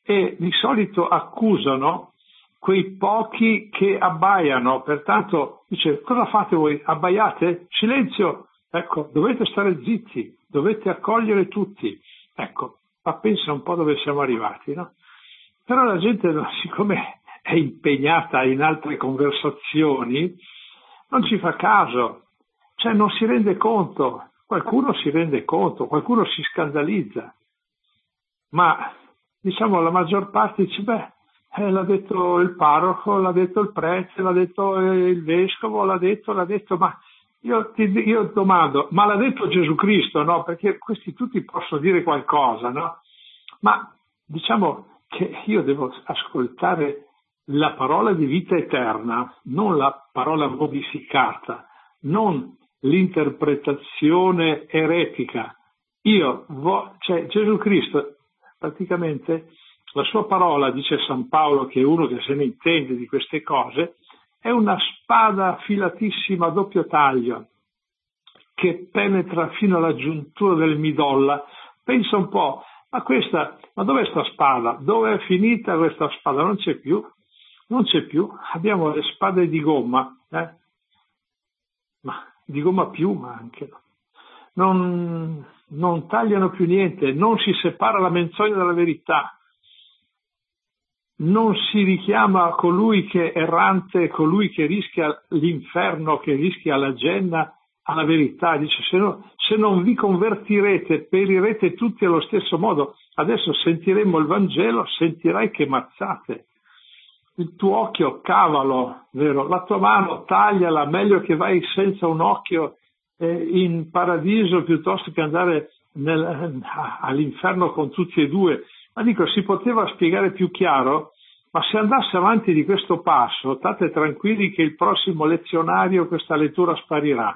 e di solito accusano quei pochi che abbaiano. Pertanto dice: cosa fate voi? Abbaiate? Silenzio! Ecco, dovete stare zitti, dovete accogliere tutti. Ecco, ma pensa un po' dove siamo arrivati, no? Però la gente, siccome è impegnata in altre conversazioni, non ci fa caso, cioè non si rende conto. Qualcuno si rende conto, qualcuno si scandalizza, ma diciamo la maggior parte dice: l'ha detto il parroco, l'ha detto il prete, l'ha detto il vescovo, l'ha detto, ma io domando, ma l'ha detto Gesù Cristo, no? Perché questi tutti possono dire qualcosa, no? Ma diciamo che io devo ascoltare la parola di vita eterna, non la parola modificata, non l'interpretazione eretica. Cioè Gesù Cristo, praticamente, la sua parola, dice San Paolo, che è uno che se ne intende di queste cose, è una spada affilatissima a doppio taglio che penetra fino alla giuntura del midolla. Pensa un po', ma dov'è sta spada? Dove è finita questa spada? Non c'è più. Abbiamo le spade di gomma, ma di gomma piuma anche. Non tagliano più niente, non si separa la menzogna dalla verità. Non si richiama colui che è errante, colui che rischia l'inferno, che rischia la genna, alla verità. Dice: se non vi convertirete, perirete tutti allo stesso modo. Adesso sentiremo il Vangelo, sentirai che mazzate. Il tuo occhio cavalo, vero? La tua mano tagliala, meglio che vai senza un occhio in paradiso piuttosto che andare all'inferno con tutti e due. Ma dico, si poteva spiegare più chiaro? Ma se andasse avanti di questo passo, state tranquilli che il prossimo lezionario questa lettura sparirà.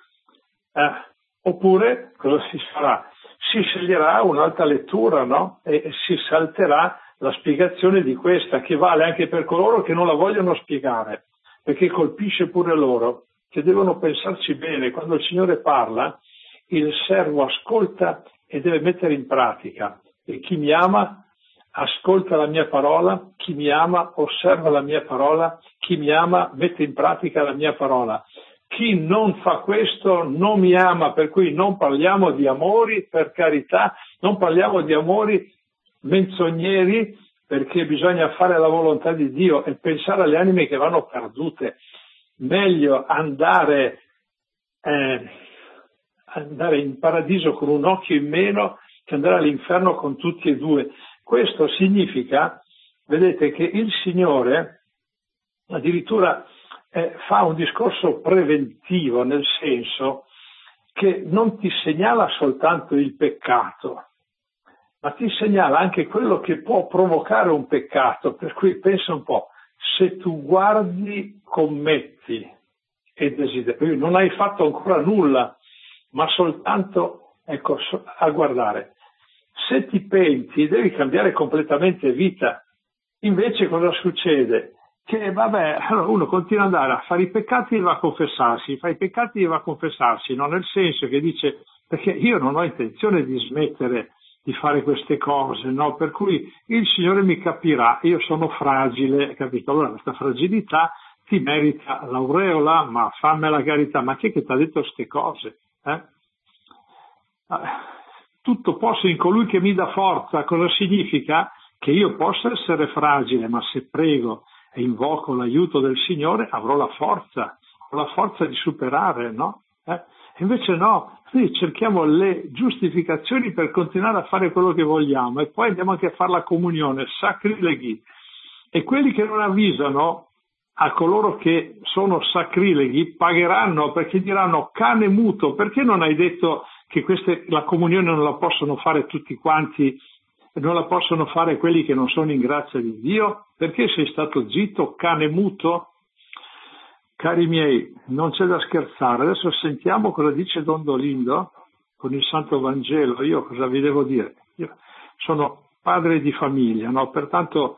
Oppure cosa si farà? Si sceglierà un'altra lettura, no? E si salterà la spiegazione di questa, che vale anche per coloro che non la vogliono spiegare, perché colpisce pure loro, che devono pensarci bene. Quando il Signore parla, il servo ascolta e deve mettere in pratica. E chi mi ama ascolta la mia parola, chi mi ama osserva la mia parola, chi mi ama mette in pratica la mia parola. Chi non fa questo non mi ama, per cui non parliamo di amori, per carità, non parliamo di amori menzogneri, perché bisogna fare la volontà di Dio e pensare alle anime che vanno perdute. Meglio andare in paradiso con un occhio in meno che andare all'inferno con tutti e due. Questo significa, vedete, che il Signore addirittura fa un discorso preventivo, nel senso che non ti segnala soltanto il peccato, ma ti segnala anche quello che può provocare un peccato. Per cui pensa un po', se tu guardi, commetti e desideri, non hai fatto ancora nulla, ma soltanto a guardare. Se ti penti devi cambiare completamente vita. Invece cosa succede? Che allora uno continua ad andare a fare i peccati e va a confessarsi, fa i peccati e va a confessarsi, no? Nel senso che dice: perché io non ho intenzione di smettere di fare queste cose, no? Per cui il Signore mi capirà, io sono fragile, capito? Allora questa fragilità ti merita l'aureola, ma fammi la carità. Ma chi è che ti ha detto queste cose? Tutto posso in colui che mi dà forza. Cosa significa? Che io posso essere fragile, ma se prego e invoco l'aiuto del Signore avrò la forza di superare, no? Invece no, noi cerchiamo le giustificazioni per continuare a fare quello che vogliamo e poi andiamo anche a fare la comunione, sacrileghi. E quelli che non avvisano a coloro che sono sacrileghi pagheranno, perché diranno: cane muto, perché non hai detto che la comunione non la possono fare tutti quanti, non la possono fare quelli che non sono in grazia di Dio? Perché sei stato zitto, cane muto? Cari miei, non c'è da scherzare. Adesso sentiamo cosa dice Don Dolindo con il Santo Vangelo. Io cosa vi devo dire? Io sono padre di famiglia, no? Pertanto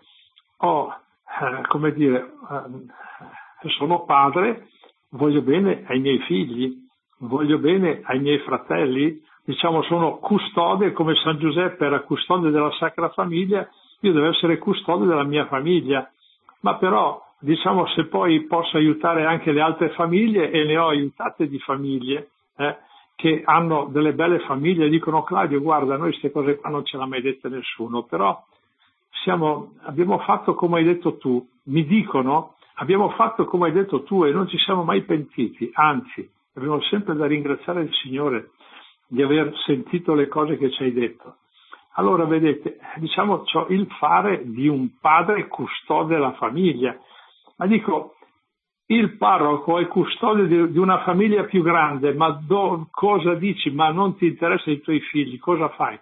sono padre, voglio bene ai miei figli, voglio bene ai miei fratelli, diciamo sono custode, come San Giuseppe era custode della Sacra Famiglia, io devo essere custode della mia famiglia, ma però diciamo se poi posso aiutare anche le altre famiglie, e ne ho aiutate di famiglie che hanno delle belle famiglie, dicono Claudio guarda noi queste cose qua non ce l'ha mai dette nessuno, però abbiamo fatto come hai detto tu, mi dicono abbiamo fatto come hai detto tu e non ci siamo mai pentiti, anzi abbiamo sempre da ringraziare il Signore di aver sentito le cose che ci hai detto. Allora vedete, diciamo c'ho il fare di un padre custode della famiglia, ma dico il parroco è custode di una famiglia più grande, ma cosa dici? Ma non ti interessa i tuoi figli, cosa fai?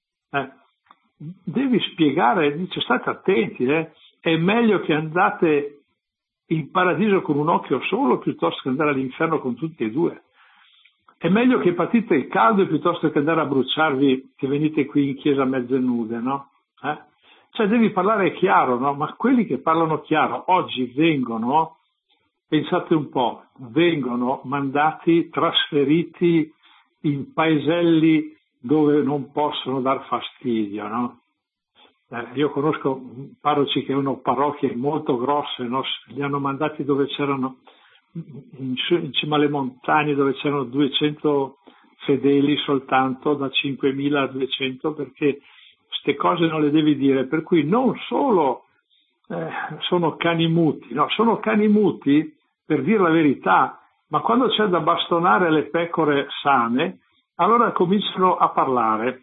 Devi spiegare, dice state attenti, è meglio che andate in paradiso con un occhio solo piuttosto che andare all'inferno con tutti e due. È meglio che patite il caldo piuttosto che andare a bruciarvi, che venite qui in chiesa mezze nude, no? Cioè devi parlare chiaro, no? Ma quelli che parlano chiaro oggi vengono, pensate un po', vengono mandati, trasferiti in paeselli dove non possono dar fastidio, no? Io conosco parroci che hanno parrocchie molto grosse, no? Li hanno mandati dove c'erano in cima alle montagne dove c'erano 200 fedeli soltanto, da 5.000 a 200, perché queste cose non le devi dire, per cui non solo sono cani muti, no, sono cani muti per dire la verità, ma quando c'è da bastonare le pecore sane, allora cominciano a parlare.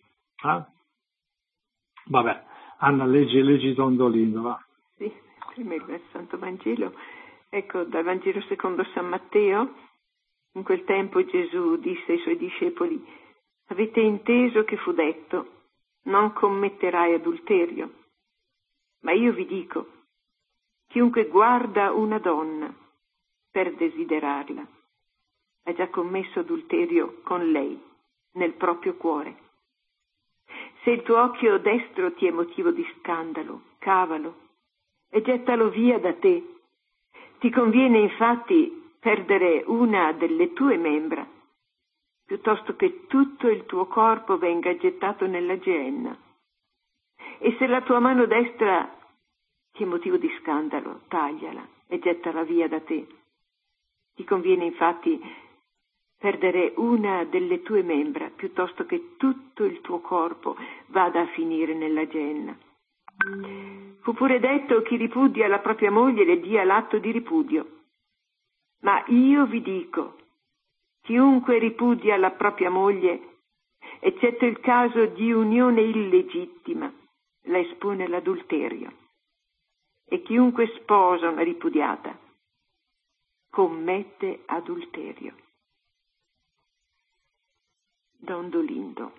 Vabbè, Anna, leggi Dondolino, va. Sì, prima il Santo Vangelo. Ecco, dal Vangelo secondo San Matteo, in quel tempo Gesù disse ai suoi discepoli: avete inteso che fu detto, non commetterai adulterio. Ma io vi dico, chiunque guarda una donna per desiderarla, ha già commesso adulterio con lei, nel proprio cuore. Se il tuo occhio destro ti è motivo di scandalo, cavalo e gettalo via da te. Ti conviene infatti perdere una delle tue membra, piuttosto che tutto il tuo corpo venga gettato nella Geenna. E se la tua mano destra ti è motivo di scandalo, tagliala e gettala via da te. Ti conviene infatti perdere una delle tue membra, piuttosto che tutto il tuo corpo vada a finire nella Geenna. Fu pure detto: chi ripudia la propria moglie le dia l'atto di ripudio. Ma io vi dico, chiunque ripudia la propria moglie, eccetto il caso di unione illegittima, la espone all'adulterio. E chiunque sposa una ripudiata commette adulterio. Dondolindo.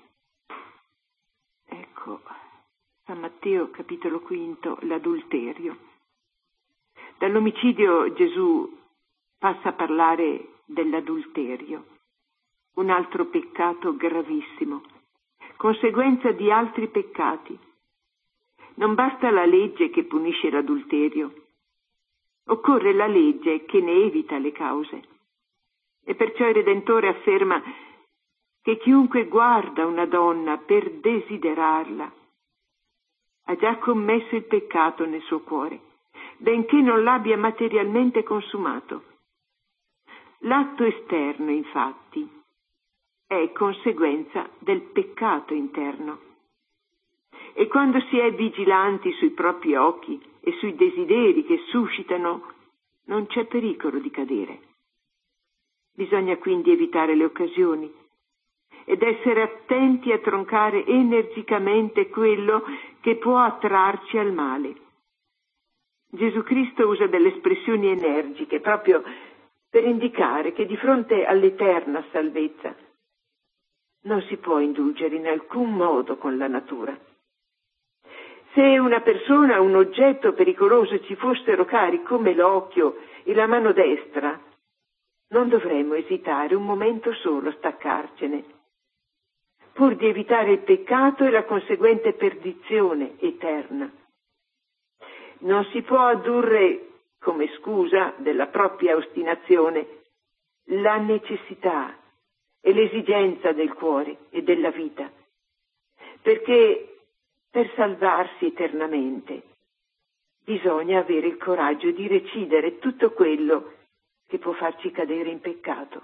Ecco, San Matteo, capitolo 5, l'adulterio. Dall'omicidio Gesù passa a parlare dell'adulterio, un altro peccato gravissimo, conseguenza di altri peccati. Non basta la legge che punisce l'adulterio, occorre la legge che ne evita le cause. E perciò il Redentore afferma che chiunque guarda una donna per desiderarla ha già commesso il peccato nel suo cuore, benché non l'abbia materialmente consumato. L'atto esterno, infatti, è conseguenza del peccato interno. E quando si è vigilanti sui propri occhi e sui desideri che suscitano, non c'è pericolo di cadere. Bisogna quindi evitare le occasioni ed essere attenti a troncare energicamente quello che può attrarci al male. Gesù Cristo usa delle espressioni energiche proprio per indicare che di fronte all'eterna salvezza non si può indulgere in alcun modo con la natura. Se una persona, un oggetto pericoloso ci fossero cari come l'occhio e la mano destra, non dovremmo esitare un momento solo a staccarcene, pur di evitare il peccato e la conseguente perdizione eterna. Non si può addurre come scusa della propria ostinazione la necessità e l'esigenza del cuore e della vita, perché per salvarsi eternamente, bisogna avere il coraggio di recidere tutto quello che può farci cadere in peccato.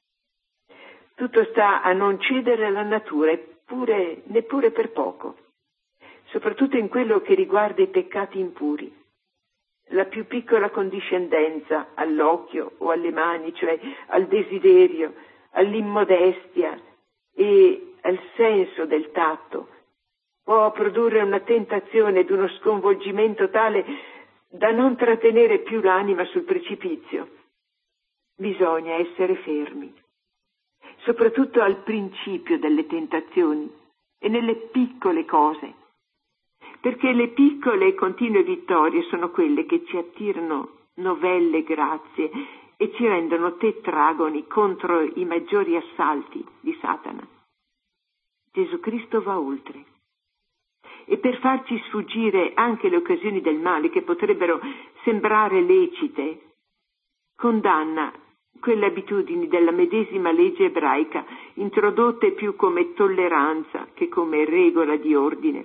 Tutto sta a non cedere alla natura, neppure per poco, soprattutto in quello che riguarda i peccati impuri. La più piccola condiscendenza all'occhio o alle mani, cioè al desiderio, all'immodestia e al senso del tatto, può produrre una tentazione ed uno sconvolgimento tale da non trattenere più l'anima sul precipizio. Bisogna essere fermi, soprattutto al principio delle tentazioni e nelle piccole cose, perché le piccole e continue vittorie sono quelle che ci attirano novelle grazie e ci rendono tetragoni contro i maggiori assalti di Satana. Gesù Cristo va oltre. E per farci sfuggire anche le occasioni del male che potrebbero sembrare lecite, condanna quelle abitudini della medesima legge ebraica, introdotte più come tolleranza che come regola di ordine.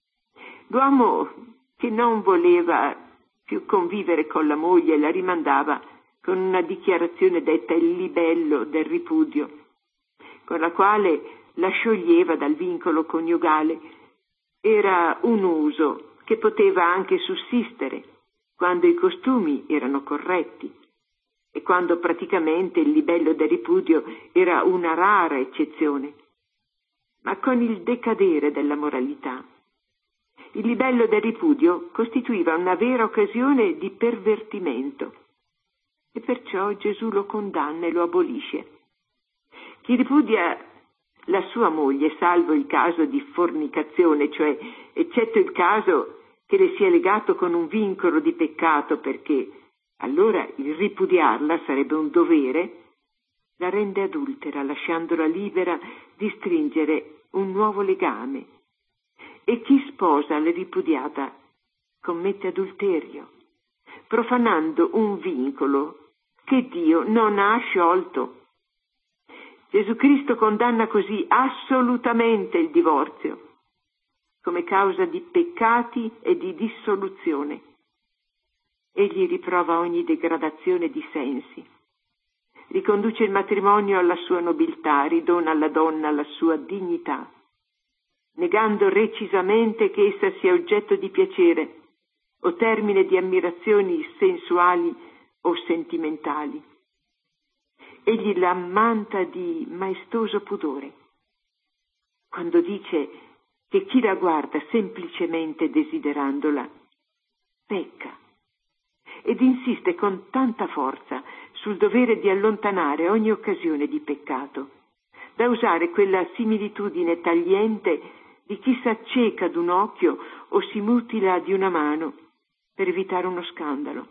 L'uomo che non voleva più convivere con la moglie la rimandava con una dichiarazione detta il libello del ripudio, con la quale la scioglieva dal vincolo coniugale. Era un uso che poteva anche sussistere quando i costumi erano corretti e quando praticamente il libello del ripudio era una rara eccezione. Ma con il decadere della moralità, il libello del ripudio costituiva una vera occasione di pervertimento e perciò Gesù lo condanna e lo abolisce. Chi ripudia la sua moglie, salvo il caso di fornicazione, cioè eccetto il caso che le sia legato con un vincolo di peccato, perché allora il ripudiarla sarebbe un dovere, la rende adultera, lasciandola libera di stringere un nuovo legame. E chi sposa la ripudiata commette adulterio, profanando un vincolo che Dio non ha sciolto. Gesù Cristo condanna così assolutamente il divorzio come causa di peccati e di dissoluzione. Egli riprova ogni degradazione di sensi, riconduce il matrimonio alla sua nobiltà, ridona alla donna la sua dignità, negando recisamente che essa sia oggetto di piacere o termine di ammirazioni sensuali o sentimentali. Egli la ammanta di maestoso pudore, quando dice che chi la guarda semplicemente desiderandola pecca, ed insiste con tanta forza sul dovere di allontanare ogni occasione di peccato, da usare quella similitudine tagliente di chi s'acceca d'un occhio o si mutila di una mano per evitare uno scandalo.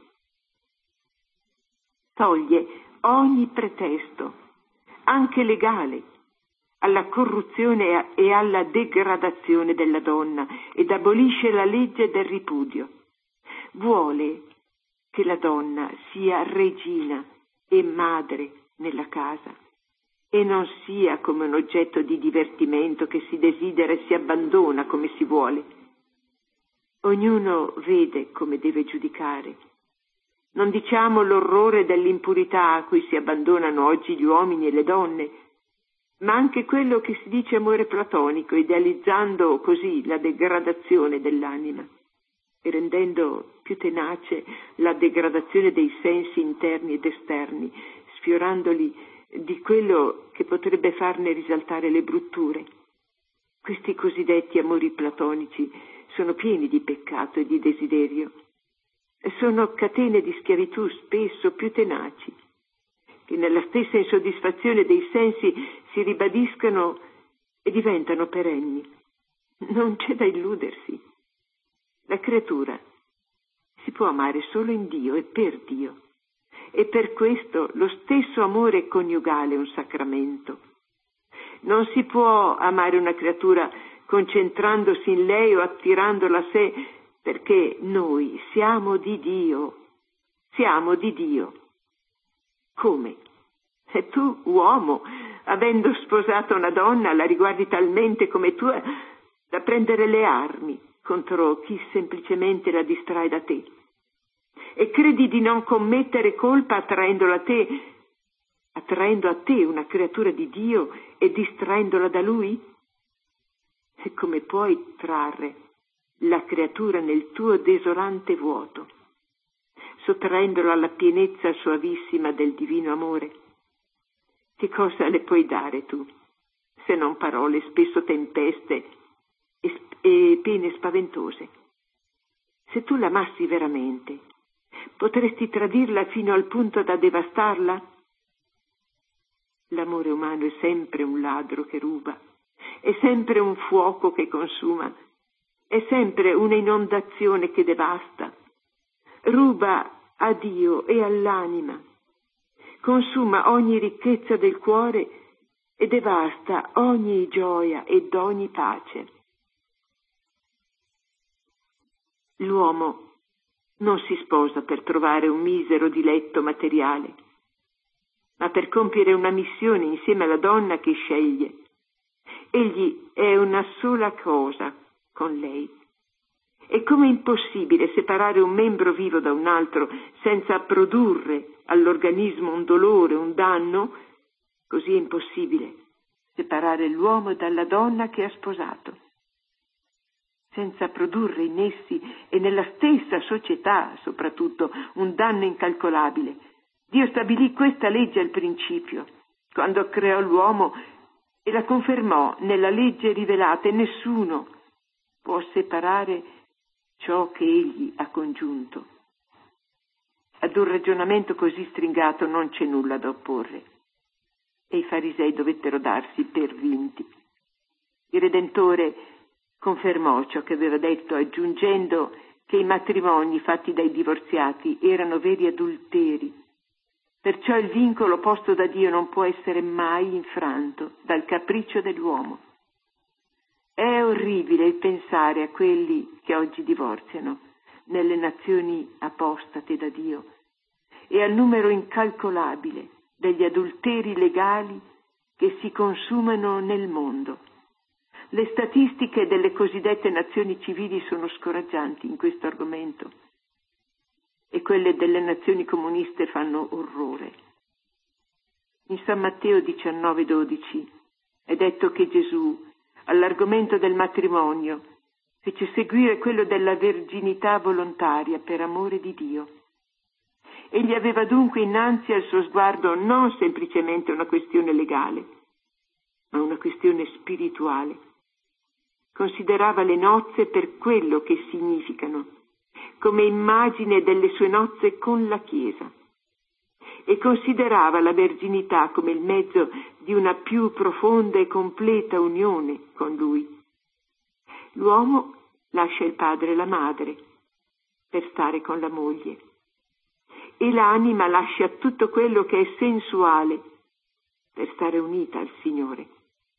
Toglie ogni pretesto, anche legale, alla corruzione e alla degradazione della donna ed abolisce la legge del ripudio. Vuole che la donna sia regina e madre nella casa e non sia come un oggetto di divertimento che si desidera e si abbandona come si vuole. Ognuno vede come deve giudicare. Non diciamo l'orrore dell'impurità a cui si abbandonano oggi gli uomini e le donne, ma anche quello che si dice amore platonico, idealizzando così la degradazione dell'anima e rendendo più tenace la degradazione dei sensi interni ed esterni, sfiorandoli di quello che potrebbe farne risaltare le brutture. Questi cosiddetti amori platonici sono pieni di peccato e di desiderio. Sono catene di schiavitù spesso più tenaci, che nella stessa insoddisfazione dei sensi si ribadiscono e diventano perenni. Non c'è da illudersi. La creatura si può amare solo in Dio e per Dio, e per questo lo stesso amore coniugale è un sacramento. Non si può amare una creatura concentrandosi in lei o attirandola a sé, perché noi siamo di Dio. Come? E tu, uomo, avendo sposato una donna, la riguardi talmente come tua da prendere le armi contro chi semplicemente la distrae da te. E credi di non commettere colpa attraendo a te una creatura di Dio e distraendola da Lui? E come puoi trarre la creatura nel tuo desolante vuoto, sottraendola alla pienezza soavissima del divino amore? Che cosa le puoi dare tu, se non parole, spesso tempeste e pene spaventose? Se tu l'amassi veramente, potresti tradirla fino al punto da devastarla? L'amore umano è sempre un ladro che ruba, è sempre un fuoco che consuma, è sempre una inondazione che devasta. Ruba a Dio e all'anima, consuma ogni ricchezza del cuore e devasta ogni gioia ed ogni pace. L'uomo non si sposa per trovare un misero diletto materiale, ma per compiere una missione insieme alla donna che sceglie. Egli è una sola cosa con lei. E come è impossibile separare un membro vivo da un altro senza produrre all'organismo un dolore, un danno, così è impossibile separare l'uomo dalla donna che ha sposato, senza produrre in essi e nella stessa società soprattutto un danno incalcolabile. Dio stabilì questa legge al principio, quando creò l'uomo, e la confermò nella legge rivelata, e nessuno può separare ciò che egli ha congiunto. Ad un ragionamento così stringato non c'è nulla da opporre, e i farisei dovettero darsi per vinti. Il Redentore confermò ciò che aveva detto, aggiungendo che i matrimoni fatti dai divorziati erano veri adulteri. Perciò il vincolo posto da Dio non può essere mai infranto dal capriccio dell'uomo. È orribile il pensare a quelli che oggi divorziano nelle nazioni apostate da Dio e al numero incalcolabile degli adulteri legali che si consumano nel mondo. Le statistiche delle cosiddette nazioni civili sono scoraggianti in questo argomento e quelle delle nazioni comuniste fanno orrore. In San Matteo 19,12 è detto che Gesù, all'argomento del matrimonio, fece seguire quello della verginità volontaria per amore di Dio. Egli aveva dunque innanzi al suo sguardo non semplicemente una questione legale, ma una questione spirituale. Considerava le nozze per quello che significano, come immagine delle sue nozze con la Chiesa, e considerava la verginità come il mezzo di una più profonda e completa unione con Lui. L'uomo lascia il padre e la madre per stare con la moglie, e l'anima lascia tutto quello che è sensuale per stare unita al Signore.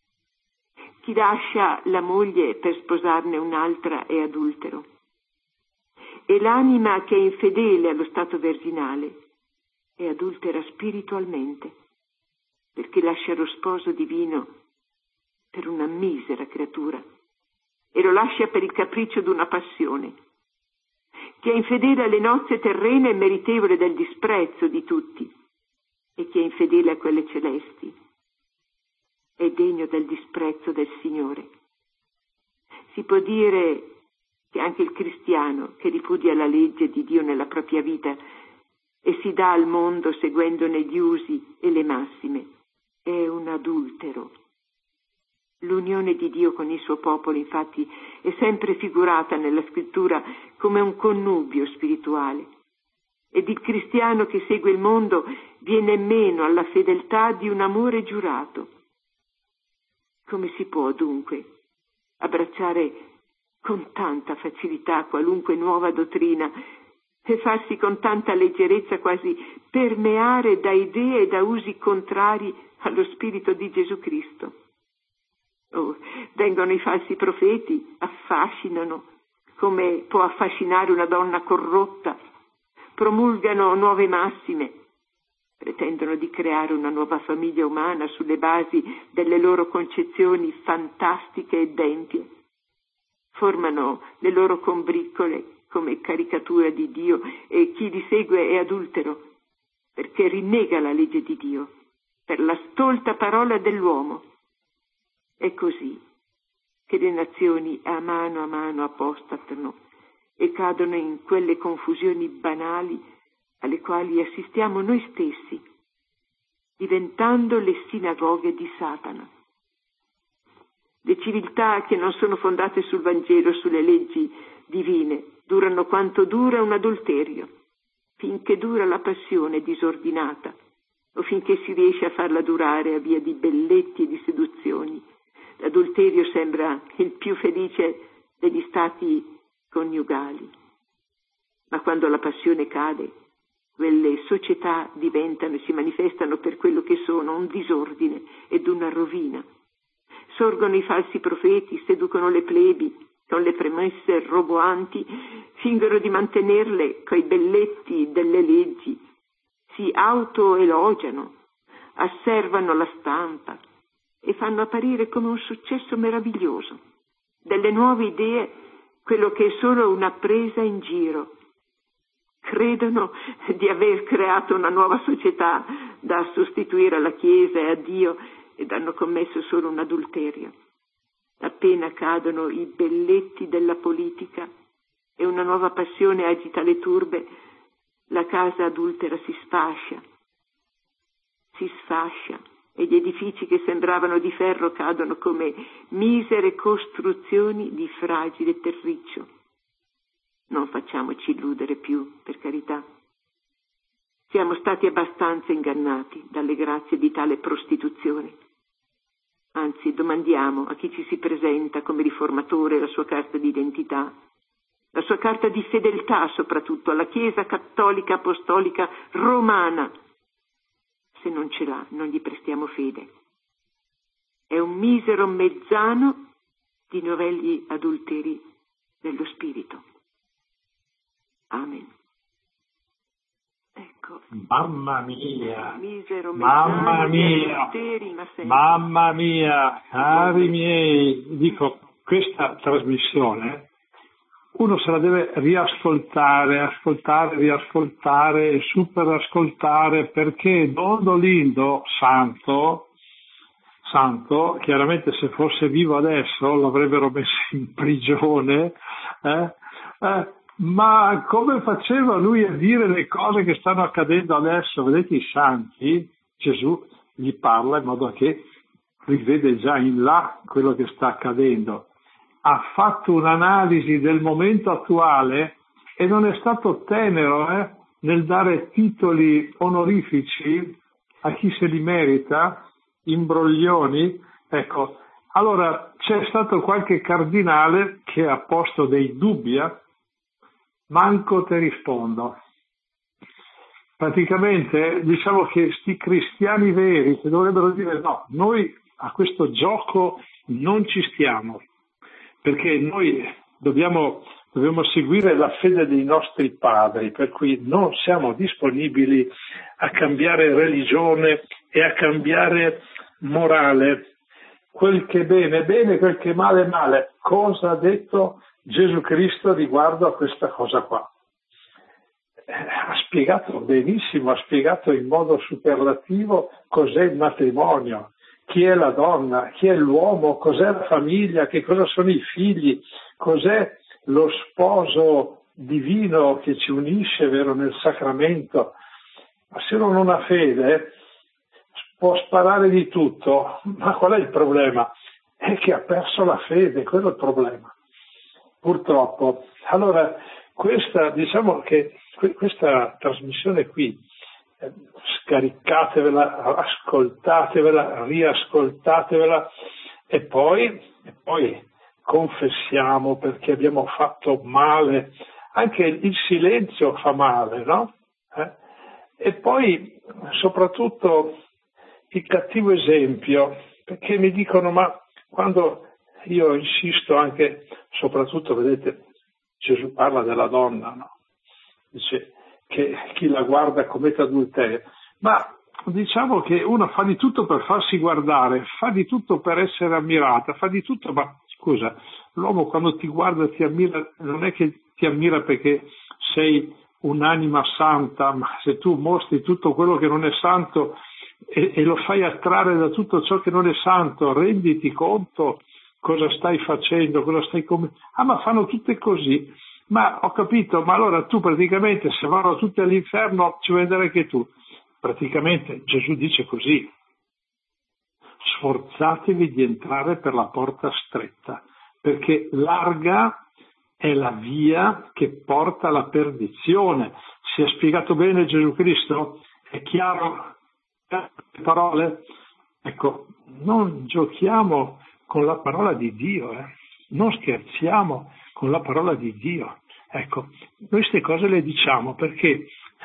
Chi lascia la moglie per sposarne un'altra è adultero. E l'anima che è infedele allo stato virginale è adultera spiritualmente, perché lascia lo sposo divino per una misera creatura e lo lascia per il capriccio di una passione. Chi è infedele alle nozze terrene è meritevole del disprezzo di tutti, e chi è infedele a quelle celesti è degno del disprezzo del Signore. Si può dire che anche il cristiano che ripudia la legge di Dio nella propria vita e si dà al mondo seguendone gli usi e le massime è un adultero. L'unione di Dio con il suo popolo, infatti, è sempre figurata nella Scrittura come un connubio spirituale, ed il cristiano che segue il mondo viene meno alla fedeltà di un amore giurato. Come si può, dunque, abbracciare con tanta facilità qualunque nuova dottrina e farsi con tanta leggerezza quasi permeare da idee e da usi contrari allo spirito di Gesù Cristo? Oh, vengono i falsi profeti, affascinano, come può affascinare una donna corrotta, promulgano nuove massime, pretendono di creare una nuova famiglia umana sulle basi delle loro concezioni fantastiche ed empie. formano le loro combriccole come caricatura di Dio, e chi li segue è adultero, perché rinnega la legge di Dio per la stolta parola dell'uomo. È così che le nazioni a mano apostatano e cadono in quelle confusioni banali alle quali assistiamo noi stessi, diventando le sinagoghe di Satana. Le civiltà che non sono fondate sul Vangelo, sulle leggi divine, durano quanto dura un adulterio, finché dura la passione disordinata, o finché si riesce a farla durare a via di belletti e di seduzioni. L'adulterio sembra il più felice degli stati coniugali. Ma quando la passione cade, quelle società diventano e si manifestano per quello che sono, un disordine ed una rovina. Sorgono i falsi profeti, seducono le plebi con le premesse roboanti, fingono di mantenerle coi belletti delle leggi, si autoelogiano, asservano la stampa e fanno apparire come un successo meraviglioso delle nuove idee quello che è solo una presa in giro. Credono di aver creato una nuova società da sostituire alla Chiesa e a Dio, ed hanno commesso solo un adulterio. Appena cadono i belletti della politica e una nuova passione agita le turbe, la casa adultera si sfascia e gli edifici che sembravano di ferro cadono come misere costruzioni di fragile terriccio. Non facciamoci illudere più, per carità. Siamo stati abbastanza ingannati dalle grazie di tale prostituzione. Anzi, domandiamo a chi ci si presenta come riformatore la sua carta di identità, la sua carta di fedeltà soprattutto alla Chiesa cattolica apostolica romana. Se non ce l'ha, non gli prestiamo fede. È un misero mezzano di novelli adulteri dello spirito. Amen. Ecco. Mamma mia, Misero mamma mia, adulteri, ma sempre. mamma mia, cari miei, dico, questa trasmissione uno se la deve riascoltare, riascoltare e super ascoltare, perché Don Dolindo, santo, chiaramente se fosse vivo adesso l'avrebbero messo in prigione, ma come faceva lui a dire le cose che stanno accadendo adesso? Vedete, i santi, Gesù gli parla in modo che lui vede già in là quello che sta accadendo. Ha fatto un'analisi del momento attuale e non è stato tenero nel dare titoli onorifici a chi se li merita, imbroglioni. Ecco, allora c'è stato qualche cardinale che ha posto dei dubbi, manco te rispondo. Praticamente diciamo che sti cristiani veri che dovrebbero dire no, noi a questo gioco non ci stiamo, perché noi dobbiamo seguire la fede dei nostri padri, per cui non siamo disponibili a cambiare religione e a cambiare morale. Quel che è bene, bene, quel che è male, male. Cosa ha detto Gesù Cristo riguardo a questa cosa qua? Ha spiegato benissimo, ha spiegato in modo superlativo cos'è il matrimonio, chi è la donna, chi è l'uomo, cos'è la famiglia, che cosa sono i figli, cos'è lo sposo divino che ci unisce, vero, nel sacramento. Ma se uno non ha fede può sparare di tutto, ma qual è il problema? È che ha perso la fede, quello è il problema, purtroppo. Allora, diciamo che questa trasmissione qui, scaricatevela, ascoltatevela, riascoltatevela e poi confessiamo, perché abbiamo fatto male, anche il silenzio fa male, no? E poi soprattutto il cattivo esempio, perché mi dicono, ma quando io insisto anche, soprattutto, vedete, Gesù parla della donna, no? Dice che chi la guarda commette adulterio, ma diciamo che uno fa di tutto per farsi guardare, fa di tutto per essere ammirata, fa di tutto, ma Scusa, l'uomo quando ti guarda ti ammira, non è che ti ammira perché sei un'anima santa, ma se tu mostri tutto quello che non è santo e lo fai attrarre da tutto ciò che non è santo, renditi conto cosa stai facendo, ma fanno tutte così. Ma ho capito, ma allora tu praticamente se vanno tutti all'inferno ci vuoi andare anche tu. Praticamente Gesù dice così: sforzatevi di entrare per la porta stretta, perché larga è la via che porta alla perdizione. Si è spiegato bene Gesù Cristo? È chiaro? Le parole? Ecco, non giochiamo con la parola di Dio, non scherziamo con la parola di Dio. Ecco, noi queste cose le diciamo perché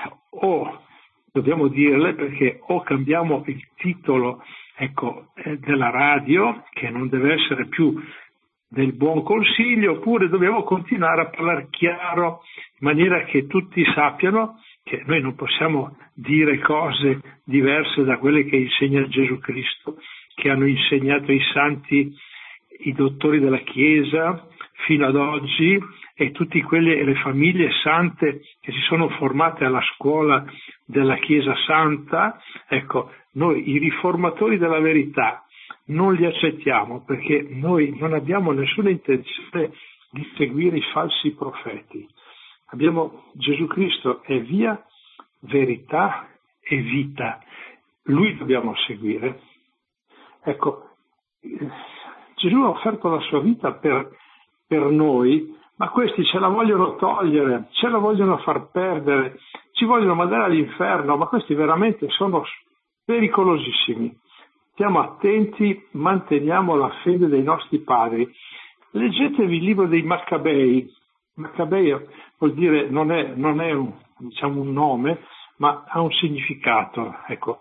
dobbiamo dirle perché o cambiamo il titolo, della radio, che non deve essere più del buon consiglio, oppure dobbiamo continuare a parlare chiaro in maniera che tutti sappiano che noi non possiamo dire cose diverse da quelle che insegna Gesù Cristo, che hanno insegnato i santi, i dottori della Chiesa fino ad oggi, e tutte le famiglie sante che si sono formate alla scuola della Chiesa Santa. Ecco, noi i riformatori della verità non li accettiamo perché noi non abbiamo nessuna intenzione di seguire i falsi profeti. Abbiamo Gesù Cristo è via, verità e vita. Lui dobbiamo seguire. Ecco, Gesù ha offerto la sua vita per noi, ma questi ce la vogliono togliere, ce la vogliono far perdere, ci vogliono mandare all'inferno, ma questi veramente sono pericolosissimi. Stiamo attenti, manteniamo la fede dei nostri padri. Leggetevi il libro dei Maccabei. Maccabei vuol dire, non è un nome, ma ha un significato. Ecco,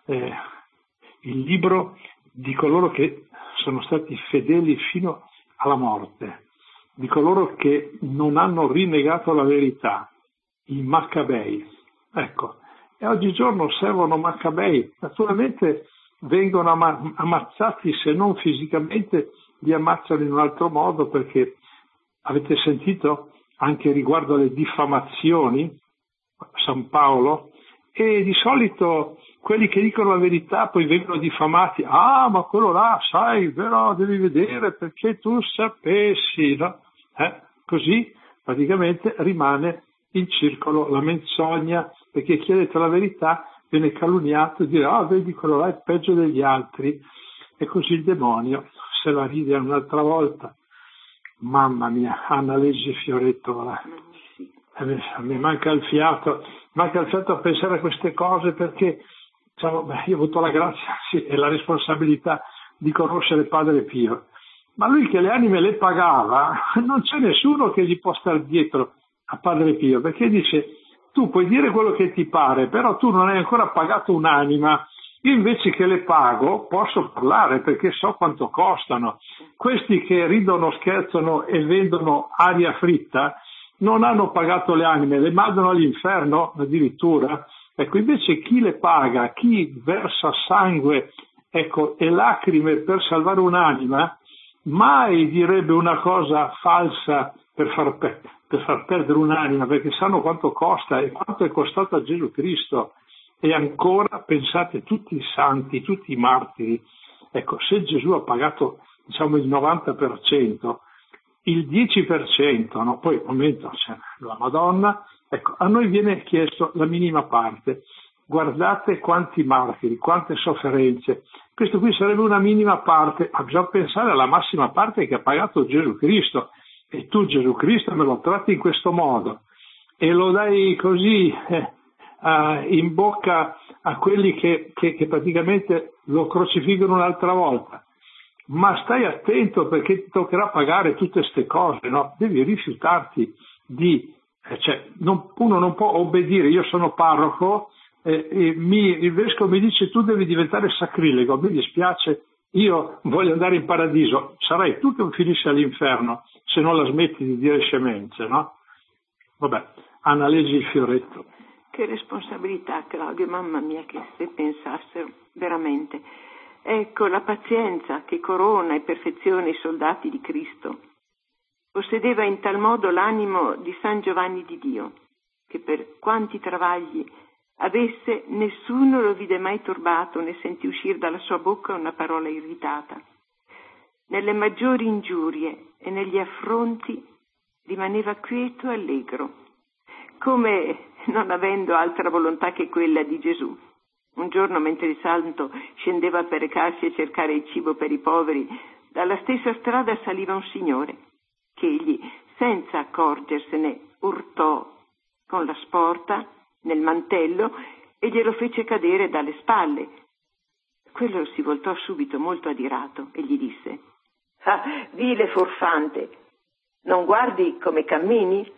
il libro di coloro che sono stati fedeli fino alla morte, di coloro che non hanno rinnegato la verità, i Maccabei. Ecco, e oggigiorno servono Maccabei. Naturalmente vengono ammazzati, se non fisicamente, li ammazzano in un altro modo, perché avete sentito anche riguardo alle diffamazioni, San Paolo, e di solito quelli che dicono la verità poi vengono diffamati. Ah, ma quello là, sai, però devi vedere perché tu sapessi, no? Così praticamente rimane in circolo la menzogna, perché chi ha detto la verità viene calunniato e dire vedi quello là è peggio degli altri, e così il demonio se la ride un'altra volta. Mamma mia, Anna legge Fioretto, mi manca il fiato a pensare a queste cose, perché io ho avuto la grazia e la responsabilità di conoscere Padre Pio, ma lui che le anime le pagava, non c'è nessuno che gli può stare dietro a Padre Pio, perché dice: tu puoi dire quello che ti pare, però tu non hai ancora pagato un'anima. Io invece che le pago posso parlare perché so quanto costano. Questi che ridono, scherzano e vendono aria fritta non hanno pagato le anime, le mandano all'inferno addirittura. Ecco, invece chi le paga, chi versa sangue, e lacrime per salvare un'anima, mai direbbe una cosa falsa per far perdere un'anima, perché sanno quanto costa e quanto è costato a Gesù Cristo. E ancora, pensate, tutti i santi, tutti i martiri, se Gesù ha pagato il 90%, il 10%, no? Poi aumenta la Madonna, a noi viene chiesto la minima parte. Guardate quanti martiri, quante sofferenze. Questo qui sarebbe una minima parte, ma bisogna pensare alla massima parte che ha pagato Gesù Cristo. E tu Gesù Cristo me lo tratti in questo modo e lo dai così in bocca a quelli che praticamente lo crocifiggono un'altra volta. Ma stai attento, perché ti toccherà pagare tutte queste cose, no? Devi rifiutarti uno non può obbedire. Io sono parroco, il vescovo mi dice: tu devi diventare sacrilego, mi dispiace, io voglio andare in paradiso. Sarai tu che finisci all'inferno se non la smetti di dire scemenze, no? Vabbè, Anna, leggi il fioretto. Che responsabilità, Claudio, mamma mia, che se pensassero veramente. ecco la pazienza che corona e perfeziona i soldati di Cristo. Possedeva in tal modo l'animo di San Giovanni di Dio, che per quanti travagli avesse, nessuno lo vide mai turbato né sentì uscire dalla sua bocca una parola irritata. Nelle maggiori ingiurie e negli affronti rimaneva quieto e allegro, come non avendo altra volontà che quella di Gesù. Un giorno, mentre il santo scendeva per recarsi a cercare il cibo per i poveri, dalla stessa strada saliva un signore, che egli, senza accorgersene, urtò con la sporta nel mantello e glielo fece cadere dalle spalle. Quello si voltò subito molto adirato e gli disse: «Ah, vile furfante, non guardi come cammini?»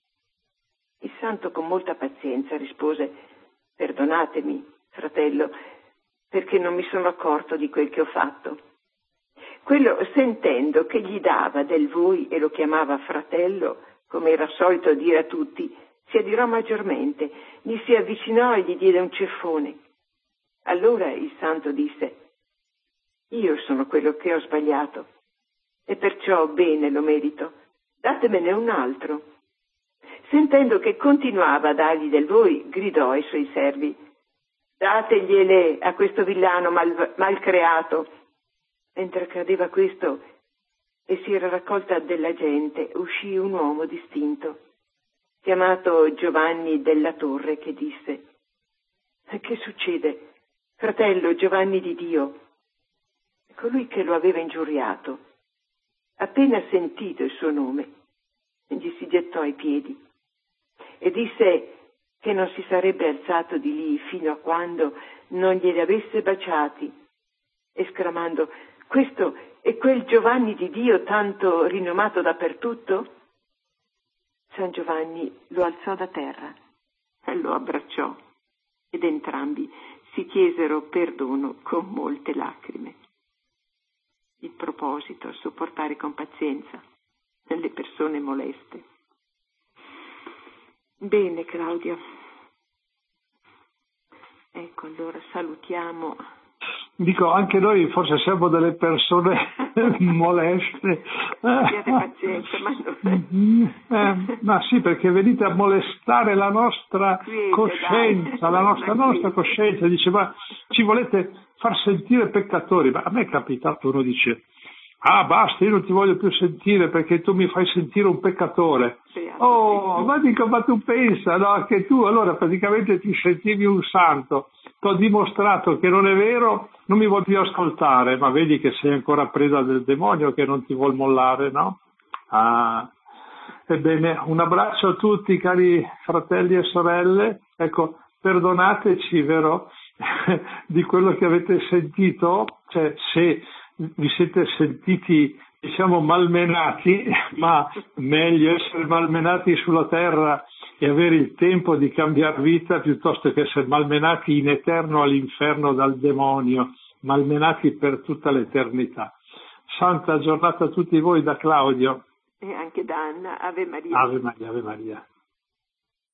Il santo con molta pazienza rispose: «Perdonatemi, fratello, perché non mi sono accorto di quel che ho fatto». Quello, sentendo che gli dava del voi e lo chiamava fratello, come era solito dire a tutti, si adirò maggiormente, gli si avvicinò e gli diede un ceffone. Allora il santo disse: «Io sono quello che ho sbagliato e perciò bene lo merito, datemene un altro». Sentendo che continuava a dargli del voi, gridò ai suoi servi: «Dategliele a questo villano mal creato». Mentre accadeva questo e si era raccolta della gente, uscì un uomo distinto, chiamato Giovanni della Torre, che disse: «Che succede, fratello Giovanni di Dio?» Colui che lo aveva ingiuriato, appena sentito il suo nome, gli si gettò ai piedi e disse che non si sarebbe alzato di lì fino a quando non glieli avesse baciati, esclamando: «Questo è quel Giovanni di Dio tanto rinomato dappertutto?» San Giovanni lo alzò da terra e lo abbracciò ed entrambi si chiesero perdono con molte lacrime. Il proposito è sopportare con pazienza le persone moleste. Bene, Claudio. Ecco, allora salutiamo. Dico, anche noi forse siamo delle persone moleste. Abbiate pazienza, ma ma sì, perché venite a molestare la nostra coscienza, la nostra coscienza. Dice, ma ci volete far sentire peccatori? Ma a me è capitato, uno dice: «Ah, basta, io non ti voglio più sentire perché tu mi fai sentire un peccatore». Ma dico, ma tu pensa, no, che tu allora praticamente ti sentivi un santo. T'ho dimostrato che non è vero, non mi vuoi più ascoltare, ma vedi che sei ancora preda del demonio che non ti vuol mollare, no? Ebbene, un abbraccio a tutti, cari fratelli e sorelle. Ecco, perdonateci, vero, di quello che avete sentito, cioè se vi siete sentiti, diciamo, malmenati, ma meglio essere malmenati sulla terra e avere il tempo di cambiare vita piuttosto che essere malmenati in eterno all'inferno dal demonio, malmenati per tutta l'eternità. Santa giornata a tutti voi da Claudio. E anche da Anna. Ave Maria. Ave Maria, Ave Maria.